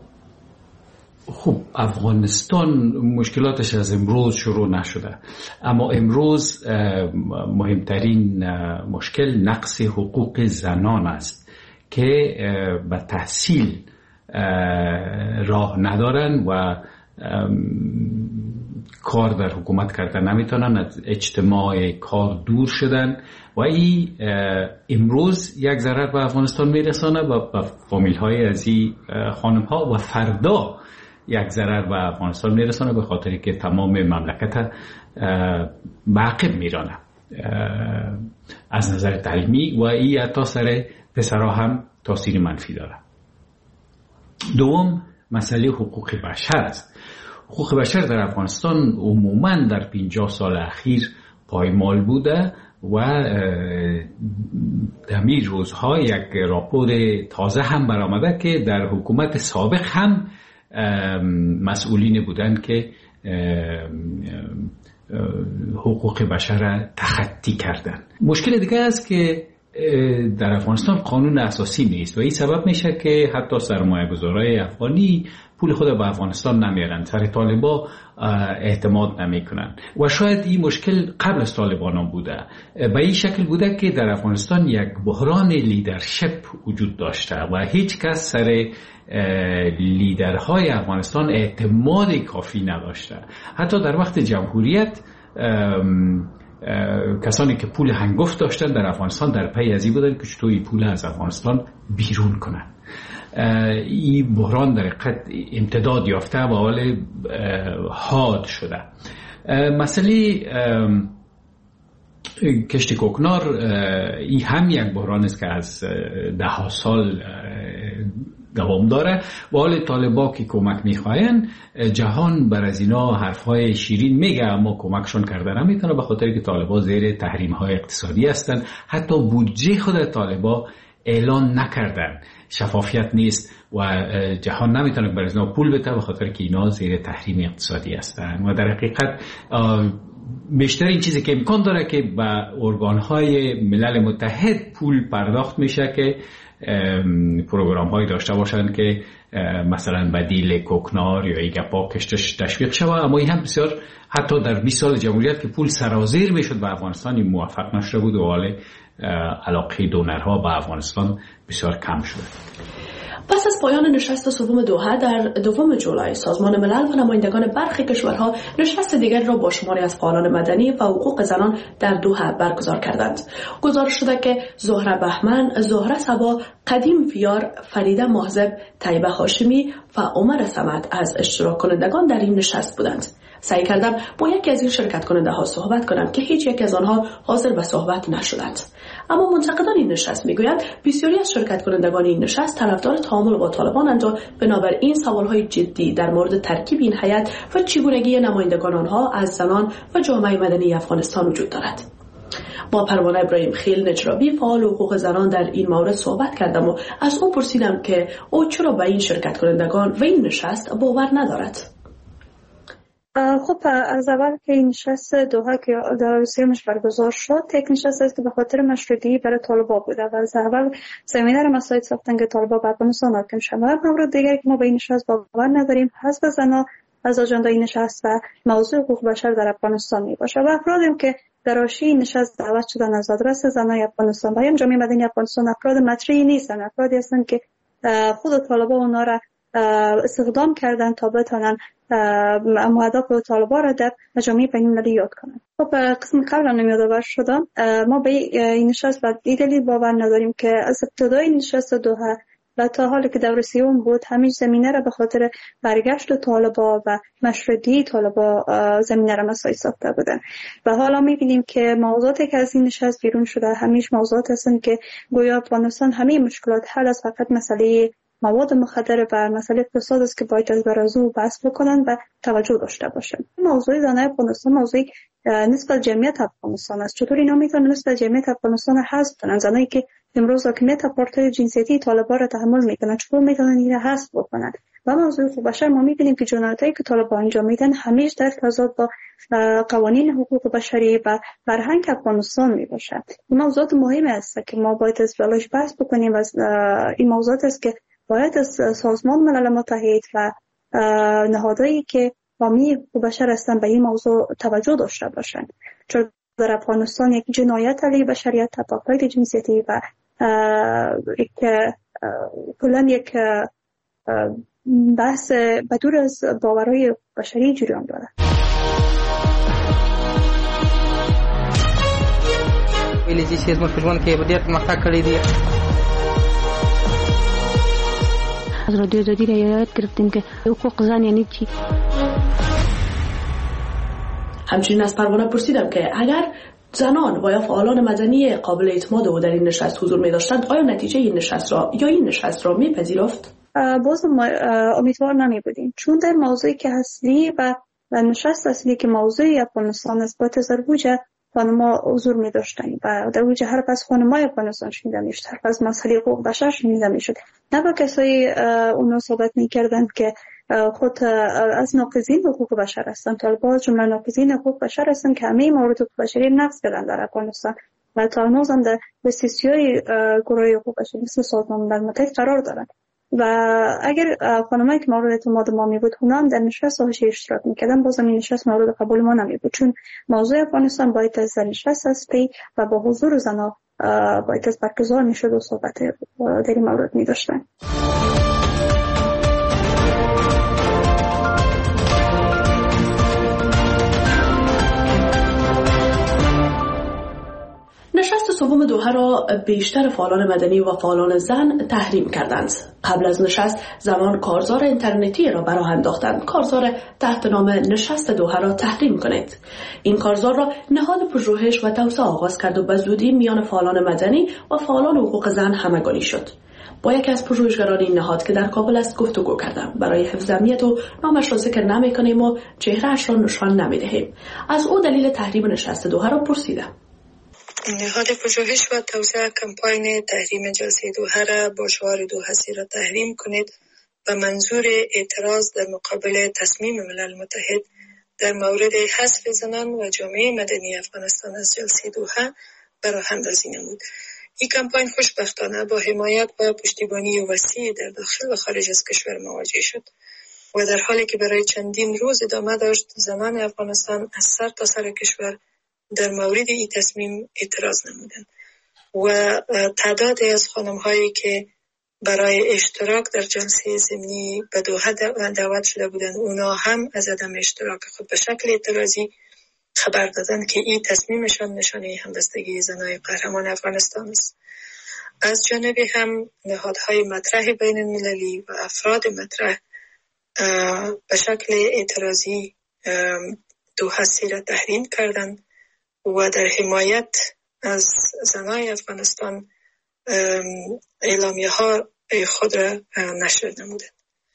خب افغانستان مشکلاتش از امروز شروع نشده، اما امروز مهمترین مشکل نقص حقوق زنان است که به تحصیل راه ندارن و کار در حکومت کردن نمیتونن، از اجتماع کار دور شدن و این امروز یک ضرر به افغانستان میرسانه و به فامیل های از این خانم ها و فردا یک ضرر به افغانستان میرسانه به خاطری که تمام مملکت معقب میرانه از نظر تعلیمی و این حتی سر پسرها هم تاثیر منفی داره. دوم مسئله حقوق بشر است. حقوق بشر در افغانستان عموما در پنجاه سال اخیر پایمال بوده و در می روزها یک راپور تازه هم برآمده که در حکومت سابق هم مسئولین بودند که حقوق بشر را تخطی کردند. مشکل دیگه است که در افغانستان قانون اساسی نیست و این سبب میشه که حتی سرمایه گذارای افغانی پول خود به افغانستان نمیارن، سر طالبا اعتماد نمیکنن و شاید این مشکل قبل از طالبان هم بوده. به این شکل بوده که در افغانستان یک بحران لیدرشپ وجود داشته و هیچ کس سر لیدرهای افغانستان اعتماد کافی نداشته. حتی در وقت جمهوریت کسانی که پول هنگفت داشتن در افغانستان در پی ازی بودن که چطور این پول از افغانستان بیرون کنن. این بحران در حقیقت امتداد یافته و حال حاد شده. مسئله کشت کوکنار این هم یک بحران است که از ده ها سال دوام داره و حال طالبا که کمک میخواین جهان بر از اینا حرفهای شیرین میگه اما کمکشون کرده نمیتونه به خاطر که طالبا زیر تحریم های اقتصادی هستن. حتی بودجه خود طالبا اعلان نکردن، شفافیت نیست و جهان نمیتونه بر از اینا پول بده به خاطر که اینا زیر تحریم اقتصادی هستن و در حقیقت بیشتر این چیزی که امکان داره که به ارگانهای ملل متحد پول پرداخت میشه که پروگرام هایی داشته باشند که مثلا بدیل کوکنار یا ایگپا کشتش تشویق شود، اما این هم بسیار حتی در بیست سال جمهوریت که پول سرازیر میشد به افغانستان موفق نشده بود و حال علاقه دونرها به افغانستان بسیار کم شد. پس از پایان نشست سوم دوحه در دوم جولای سازمان ملل و نمایندگان برخی کشورها نشست دیگر را با شماری از فعالان مدنی و حقوق زنان در دوحه برگزار کردند. گزارش شده که زهره بهمن، زهره صبا، قدیم فیار، فریده محضب، طیبه هاشمی و عمر صمد از اشتراک کنندگان در این نشست بودند. سعی کردم با یکی از این شرکت کننده ها صحبت کنم که هیچ یک از آنها حاضر به صحبت نشدند. اما منتقدان این نشست میگویند بسیاری از شرکت کنندگان این نشست طرفدار تعامل با طالبانند و بنابراین سوالهای جدی در مورد ترکیب این هیئت و چگونگی نمایندگان آنها از زنان و جامعه مدنی افغانستان وجود دارد. با پروانه ابراهیم خیل نجرابی فعال حقوق زنان در این مورد صحبت کردم و از او پرسیدم که او چرا به این شرکت کنندگان و این نشست باور ندارد. خب از اول که این نشست دوحه که در سیومش برگزار شد یک نشست است که به خاطر مشروطیت برای طالبا بوده و از اول زمینه را مساعد ساختن که طالبا بر افغانستان حاکم شوند. مورد دیگری که ما به این نشست باور نداریم حزب زنان از آژانده این نشست و موضوع حقوق بشر در افغانستان می باشه و افرادی که در حاشیه این نشست دعوت شدن از آدرس زنای افغانستان و یا جامعه مدنی افغانستان افراد مطرحی نیستن، افرادی هستند که خود طالبا اونا را استخدام کردن تا بتونن مهدف طالبان را در جامعه بین‌المللی یاد کنند. خب قسم قبلا نمیادآور شدم ما به این نشست و این دلیل باور نداریم که از ابتدای نشست دوحه و تا حالی که دور سیوم بود همیشه زمینه را به خاطر برگشت طالبان و مشروطیت طالبان زمینه را مساعد ساخته بودن و حالا می‌بینیم که موضوعاتی که از این نشست بیرون شده همیشه موضوعات هستند که گویا افغانستان همه مشکلات حل از فقط مسئله مواد مخدر و مسئله فساد است که باید از برازو بحث بکنن و توجه داشته باشن. موضوع زنای افغانستان موضوع نسبت جمعیت افغانستان است. چطور اینا میتونن نسبت جمعیت افغانستان حذف کنن؟ زنایی که امروز حاکمیت پارتی جنسیتی طالبان را تحمل میکنن چطور میتونن این را حذف بکنن؟ و موضوع حقوق بشر ما میبینیم که جنایتایی که طالبان انجام میدن همیشه در تضاد با قوانین حقوق بشری و فرهنگ افغانستان میباشد. این موضوعات مهمی است که ما باید از بلاش بحث بکنیم و این موضوعات است که باید از سازمان ملل متحد و نهادهایی که حامی حقوق بشر هستند به این موضوع توجه داشته باشند، چون در افغانستان یک جنایت علیه بشریت، تبعیض جنسیتی و یک کلا یک بحث بدور از باورهای بشری جریان دارد. ویلې چې زموږ په ژوند کې ډېر پرمختګ کړی دی. از رادیو آزادی را یاد گرفتیم که حقوق زن یعنی چی. همچنین از پروانه پرسیدم که اگر زنان و یا فعالان مدنی قابل اعتماد او در این نشست حضور می داشتند آیا نتیجه این نشست را یا این نشست را می پذیرفت؟ باز ما امیدوار نمی بودیم، چون در موضوعی که اصلی و نشست اصلی که موضوع افغانستان است با تزربوجه خانما حضور می داشتند و در وجه هر پس خانمای افغانستان شنیده می شد، هر پس مسئله حقوق بشر شنیده می شد. نه با کسایی اونو صحبت می کردند که خود از ناقضین حقوق بشر هستند. طالبان جمله ناقضین حقوق بشر هستند که همه موارد حقوق بشری نقض کردن در افغانستان و تا هنوز هم در بسیاری گروه حقوق بشری مثل سازمان ملل متحد قرار دارند. و اگر خانمایی که مورد اعتماد ما می بود اونا هم در نشست حاشیه اشتراک میکردن، بازم این نشست مورد قبول ما نمی بود، چون موضوع افغانستان باید از نشست است پی و با حضور زنها باید از برگزار میشد و صحبت در این مورد می داشتن. نشست سوم دوحه را بیشتر فعالان مدنی و فعالان زن تحریم کردند. قبل از نشست زنان کارزار اینترنتی را براه انداختند. کارزار تحت نام نشست دوحه را تحریم کنید. این کارزار را نهاد پژوهش و توسعه آغاز کرد و به زودی میان فعالان مدنی و فعالان حقوق زن همگانی شد. با یکی از پژوهشگران این نهاد که در کابل است گفتگو کردم. برای حفظ امنیت و نامش را ذکر نمی‌کنیم و چهره‌اش را نشان نمی‌دهیم. از او دلیل تحریم نشست دوحه را پرسیدم. نهاد پژوهش و توسعه کمپاین تحریم جلسه دوحه را با شعار دو هستی را تحریم کنید و منظور اعتراض در مقابل تصمیم ملل متحد در مورد حذف زنان و جامعه مدنی افغانستان از جلسه دوحه برای اندازی نمود. این کمپاین خوشبختانه با حمایت و پشتیبانی وسیع در داخل و خارج از کشور مواجه شد و در حالی که برای چندین روز ادامه داشت، زنان افغانستان از سر تا سر کشور در مورد این تصمیم اعتراض نمودند و تعدادی از خانم‌هایی که برای اشتراک در جلسه ضمنی به دوحه دعوت شده بودند اونا هم از عدم اشتراک خود به شکل اعتراضی خبر دادند که این تصمیمشان نشانه همبستگی زنای قهرمان افغانستان است. از جانبی هم نهادهای مطرح بین المللی و افراد مطرح به شکل اعتراضی دوحه را تحریم کردند و در حمایت از زنای افغانستان اعلامیه ها خود را نشر نمودند.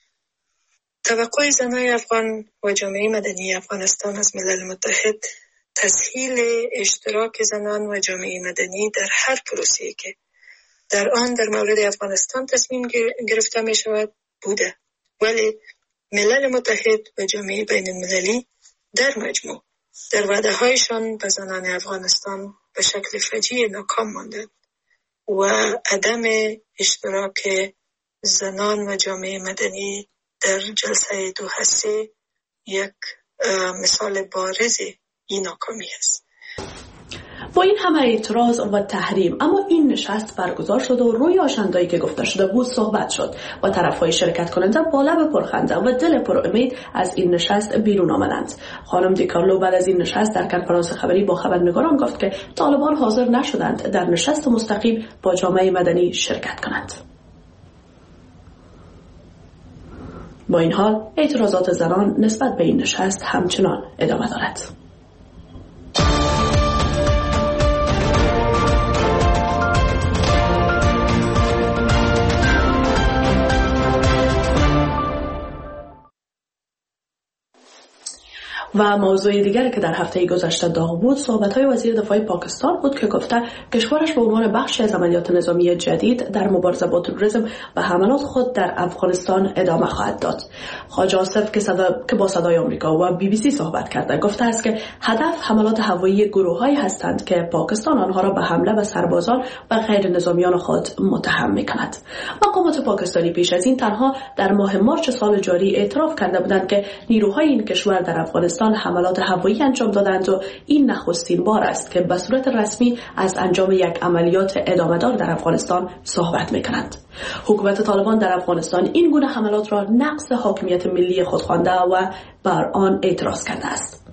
توقع زنای افغان و جامعه مدنی افغانستان از ملل متحد تسهیل اشتراک زنان و جامعه مدنی در هر پروسه‌ای که در آن در مورد افغانستان تصمیم گرفته می شود بوده، ولی ملل متحد و جامعه بین المللی در مجموع در وعده هایشان به زنان افغانستان به شکل فجیع ناکام ماندند و عدم اشتراک زنان و جامعه مدنی در جلسه دوحه یک مثال بارز این ناکامی است. با این همه اعتراض و تحریم اما این نشست برگزار شد و روی آژنده‌ای که گفته شده بود صحبت شد و طرف‌های شرکت کننده با لب پرخنده و دل پر امید از این نشست بیرون آمدند. خانم دیکارلو بعد از این نشست در کنفرانس خبری با خبرنگاران گفت که طالبان حاضر نشدند در نشست مستقیم با جامعه مدنی شرکت کنند. با این حال اعتراضات زنان نسبت به این نشست همچنان ادامه دارد. و و موضوع دیگری که در هفته گذشته داغ بود صحبت‌های وزیر دفاع پاکستان بود که گفته کشورش به عنوان بخشی از عملیات نظامی جدید در مبارزه با تروریسم و حملات خود در افغانستان ادامه خواهد داد. خواجه آصف که, صدا... که با صدای آمریکا و بی بی سی صحبت کرده گفته است که هدف حملات هوایی گروه‌هایی هستند که پاکستان آنها را به حمله به سربازان و غیر نظامیان خود متهم می‌کند. مقامات پاکستانی پیش از این تنها در ماه مارس سال جاری اعتراف کرده بودند که نیروهای این کشور در افغانستان حملات هوایی انجام دادند و این نخستین بار است که به صورت رسمی از انجام یک عملیات ادامه‌دار در افغانستان صحبت می‌کنند. حکومت طالبان در افغانستان این گونه حملات را نقض حاکمیت ملی خود خوانده و بر آن اعتراض کرده است.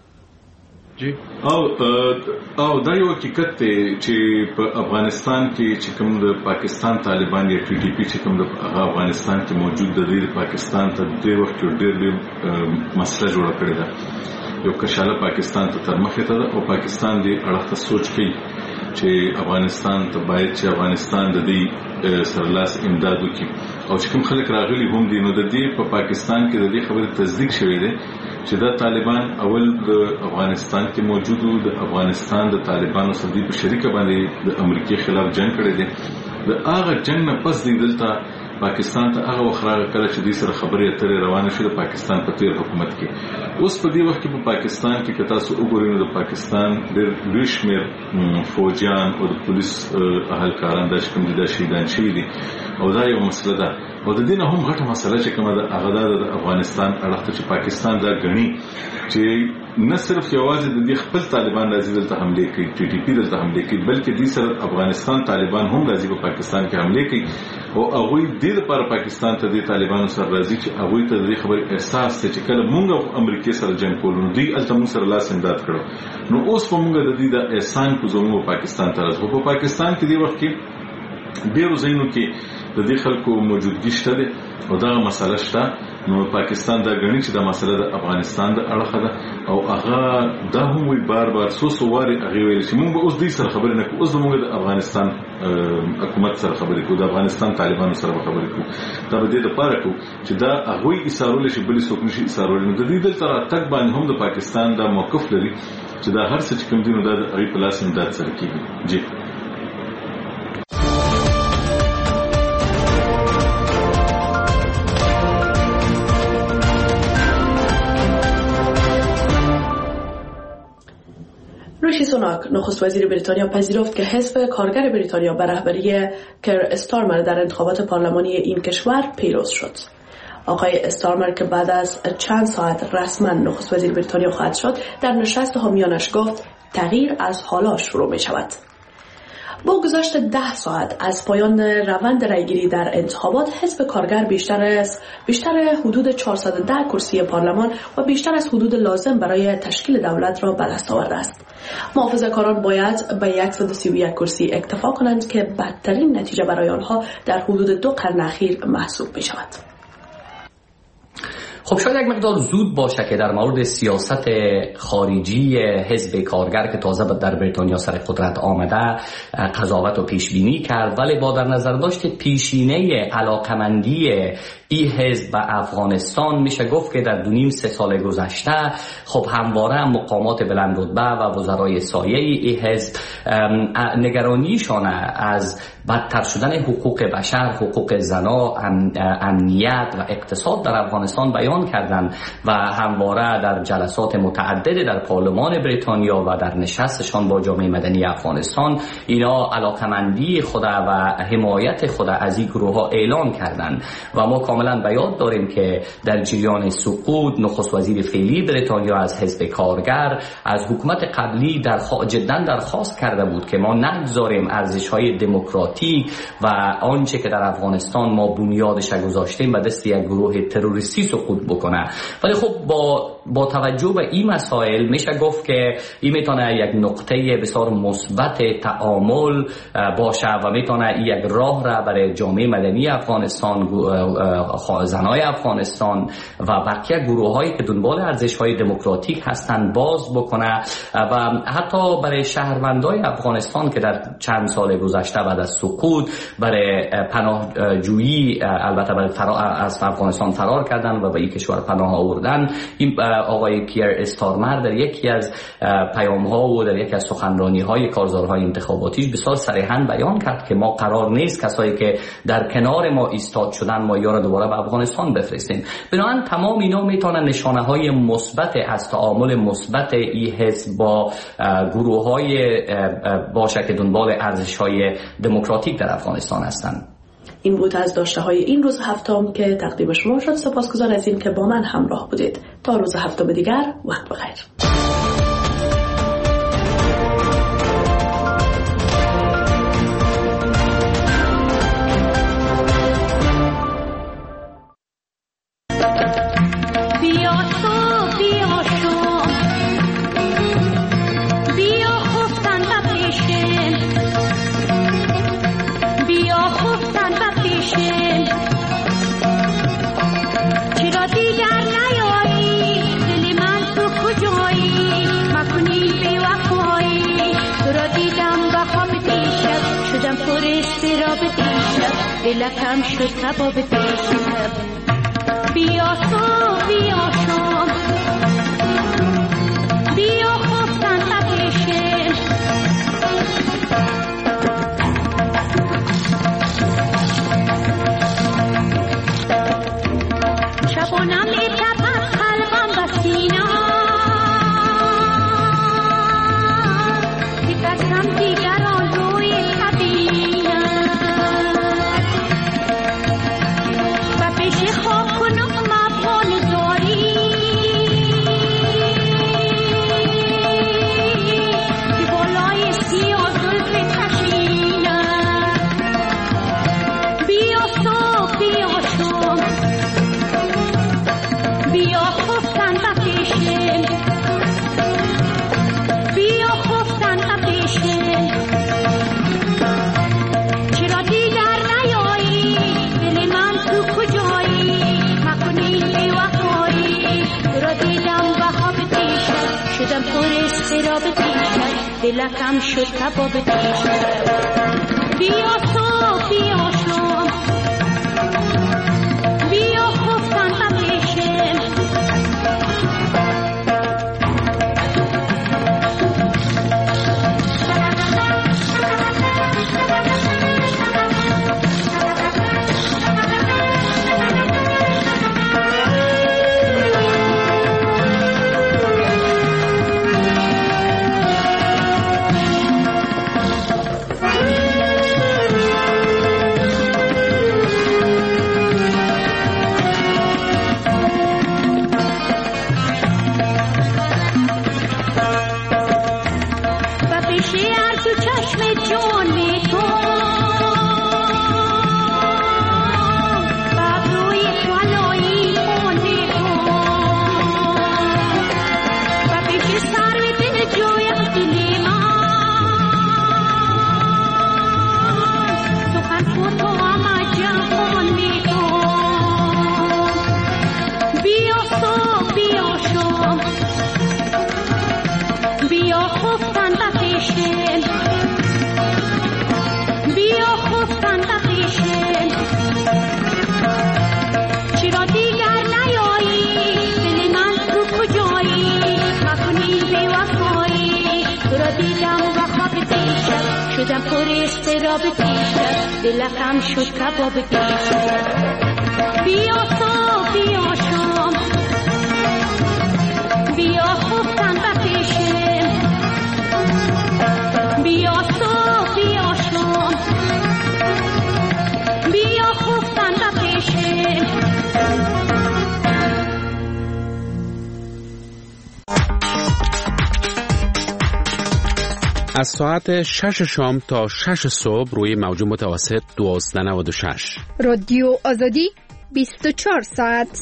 جی او او دا یو حقیقت دی چې په افغانستان کې چې کوم د پاکستان طالبان یا ټي ټي پی چې کوم د افغانستان کې موجود د پاکستان ته د وخت ډېر ډېر مسله جوړه کړې ده. یو کشاله پاکستان ته تر مخه ته او پاکستان دی اړه سوچ کوي چې افغانستان ته باید چې افغانستان د دې سرلاس امداد وکړي او چې کوم خلک راغلي هم دي نو د دې په پاکستان کې د دې خبرې تصدیق شوې ده چې دا طالبان اول د افغانستان کې موجود وو. د افغانستان د طالبانو سره په شریکه باندې د امریکای خلاف جنگ کړی دی. د هغه جنگ نه پس دی دلته پاکستان ته هغه وخراغه کله چې د سره خبرې اترې روانه شوه د پاکستان په تیر حکومت کې. اوس په دې وخت کې په پاکستان کې کتا سو وګورئ نو د پاکستان د لوی شمېر فوجیان او د پولیس اهلکاران د شکم دي شهیدان شوي دي او دا یو مسله ده. او د دې نه هم غټه مسله چې کومه د هغه د افغانستان اړخته چې پاکستان دا غني چې نه صرف یوازې د دې خپل طالبان راځي دلته حمله کوي ټي ټي پی دلته حمله کوي بلکې د سره افغانستان طالبان هم راځي په پاکستان کې حمله کوي او هغه د لپاره پاکستان ته د طالبانو سره راځي چې هغه ته د خبر احساس چې کله موږ امریکای سره جنگ کولو دی الته موږ سره لاس امداد کړو نو اوس په موږ د دې د احسان کو زموږ پاکستان ته راځو. په پاکستان کې دی وخت کې ډیرو ځایونو کې د دې خلکو موجودګي شته ده او دا مسله شته. نو پاکستان دا غني چې دا مسله د افغانستان د اړخه ده او هغه دا هم وی بار بار سو سو واري هغه ویل چې موږ اوس دې سره خبرې نه کوو اوس موږ د افغانستان حکومت سره خبرې کوو د افغانستان طالبانو سره خبرې کوو. دا به دې لپاره کوو چې دا هغه ایثارول شي بل څوک نشي ایثارول. نو د دې د تر تک باندې هم د پاکستان دا موقف لري چې دا هر څه چې کوم دي نو دا هغه په لاس امداد سره کیږي. جی ریشی سوناک نخست وزیر بریتانیا پذیرفت که حزب کارگر بریتانیا به رهبری کر استارمر در انتخابات پارلمانی این کشور پیروز شد. آقای استارمر که بعد از چند ساعت رسما نخست وزیر بریتانیا خواهد شد در نشست حامیانش گفت تغییر از حالا شروع می شود. با گذشت ده ساعت از پایان روند رایگیری در انتخابات حزب کارگر بیشتر از بیشتر حدود چهارصد و ده کرسی پارلمان و بیشتر از حدود لازم برای تشکیل دولت را به دست آورده است. محافظه‌کاران باید به صد و سی و یک کرسی اکتفا کنند که بدترین نتیجه برای آنها در حدود دو قرن اخیر محسوب می شود. خب شاید یک مقدار زود باشه که در مورد سیاست خارجی حزب کارگر که تازه در بریتانیا سر قدرت آمده قضاوت و پیش بینی کرد، ولی با در نظر داشت پیشینه علاقمندی این حزب به افغانستان میشه گفت که در دو نیم سه سال گذشته خب همواره مقامات بلند رتبه و وزرای سایه این حزب نگرانیشان از بدتر شدن حقوق بشر، حقوق زنا، امنیت و اقتصاد در افغانستان بیان کردند و همواره در جلسات متعدد در پارلمان بریتانیا و در نشستشان با جامعه مدنی افغانستان اینا علاقمندی خود و حمایت خود از این گروه ها اعلان کردند و ما کاملا به یاد داریم که در جریان سقوط نخست وزیر فعلی بریتانیا از حزب کارگر از حکومت قبلی در خوا... جدا درخواست کرده بود که ما نگذاریم ارزش‌های دموکراتیک و آنچه که در افغانستان ما بنیادش گذاشتیم به دست یک گروه تروریستی سقوط بکنه. ولی خب با با توجه به این مسائل میشه گفت که این میتونه یک نقطه بسیار مثبت تعامل باشه و میتونه یک راه را برای جامعه مدنی افغانستان، زنای افغانستان و بقیه گروه‌هایی که دنبال ارزش‌های دموکراتیک هستند باز بکنه و حتی برای شهروندای افغانستان که در چند سال گذشته بعد از سقوط برای پناهجویی البته برای از افغانستان فرار کردن و به این کشور پناه آوردن، این آقای کیر استارمر در یکی از پیام ها و در یکی از سخنرانی های کارزارهای انتخاباتیش بسیار صریحاً بیان کرد که ما قرار نیست کسایی که در کنار ما ایستاد شدن ما یا را دوباره به افغانستان بفرستیم. بنابراین تمام اینا میتونن نشانه های مثبت از تعامل مثبت این حزب با گروه های باشه که دنبال ارزش های دموکراتیک در افغانستان هستند. این بود از داشته های این روز هفتم که تقدیم شما شد. سپاسگزار از این که با من همراه بودید. تا روز هفتم دیگر، وقت بخیر. دلکم شد کباب دیشب. بیا تو بیا شام بیا خفتن تپیشن شبانم میتپد قلبم بسینا بکشم دیگران روی کبینم دلکم شد کباب دیشب. بیا تو بیا شام بیا خفتن همیشه شدم پر استراب دیشب. دلکم شد کباب دیشب. بیا تو بیا شام بیا خفتن بکشم بیا تو بیا شام بیا خفتن بکشم. از ساعت شش شام تا شش صبح روی موج متوسط دوازده نود و شش رادیو آزادی بیست و چهار ساعت.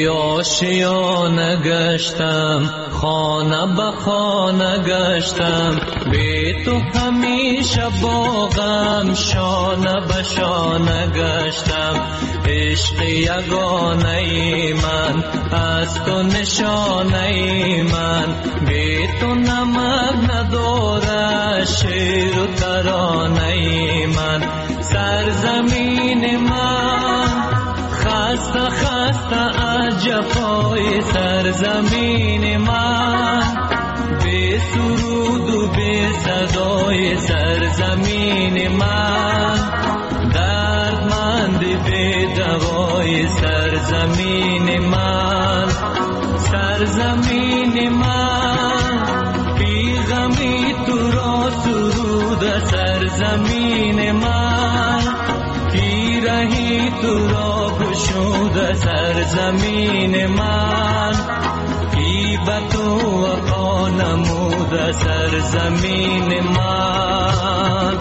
بی آشیانه گشتم، خانه به خانه گشتم، بی تو همیشه با غم شانه به شانه گشتم. عشق یگانه من از تو نشانه من، بی تو نمک نداره شعر و ترانه من. سرزمین من خسته خسته از جفای سرزمین من، بی سرود و بی صدای سرزمین من، دردمند بی دوای سرزمین من. سرزمین من بی غمی تو را سرود سرزمین من، پیرهی تو را گشود سرزمین من، بی تو وفا نمود سرزمین من.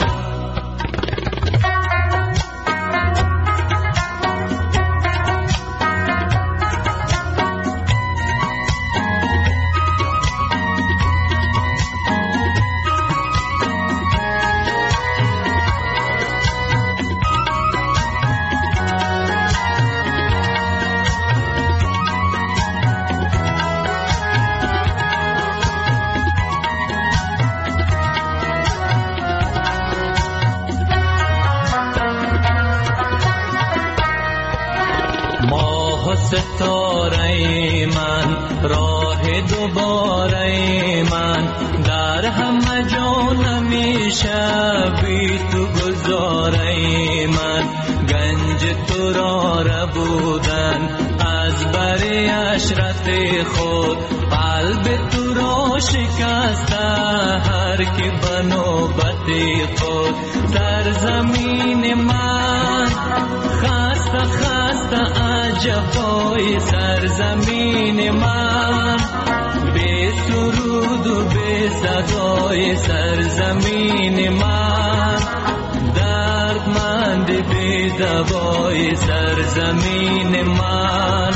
ستاره من راه دوباره من، در همه جا نمیشه بی تو گذاره من. گنج تو را ربودن از بر عشرت خود، قلب تو را شکسته هر کی به نوبت خود. سرزمین من خسته خسته از جفای سرزمین من، بی سرود و بی صدای سرزمین من، دردمند بی دوای سرزمین من.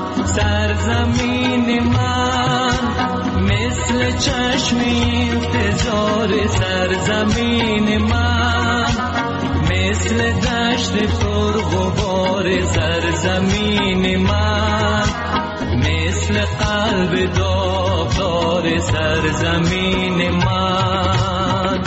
سرزمین من مثل چشم انتظار سرزمین من، مثل دشت پر غبار سرزمین من، مثل قلب داغدار سرزمین من.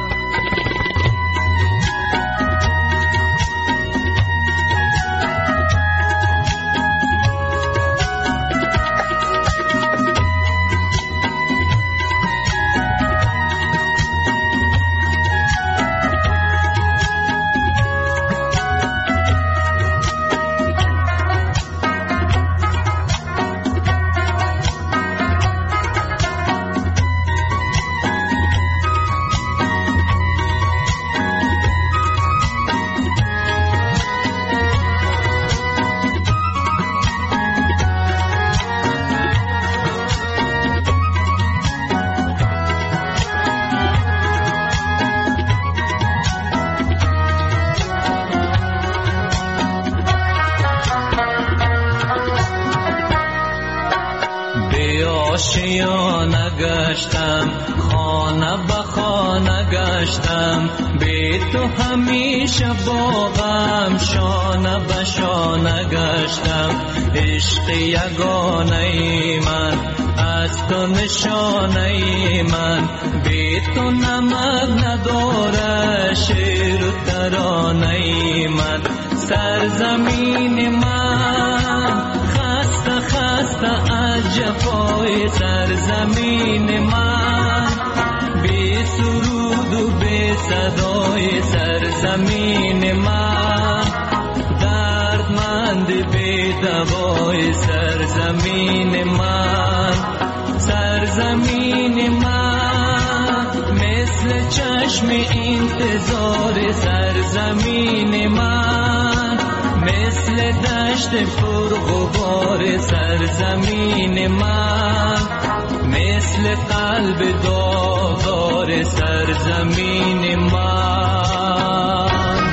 آشیانه گشتم، خانه به خانه گشتم، بی تو همیشه با غم شانه به شانه گشتم. عشق یگانه من از تو نشانه من، بی تو نمک نداره شعر و ترانه من. سرزمین من خسته خسته از جفای سرزمین من، بی سرود و بی صدای سرزمین من، دردمند بی دوای سرزمین من. سرزمین من مثل چشم انتظار سرزمین من، مثل دشت پر غبار سرزمین من، مثل قلب داغدار سرزمین من.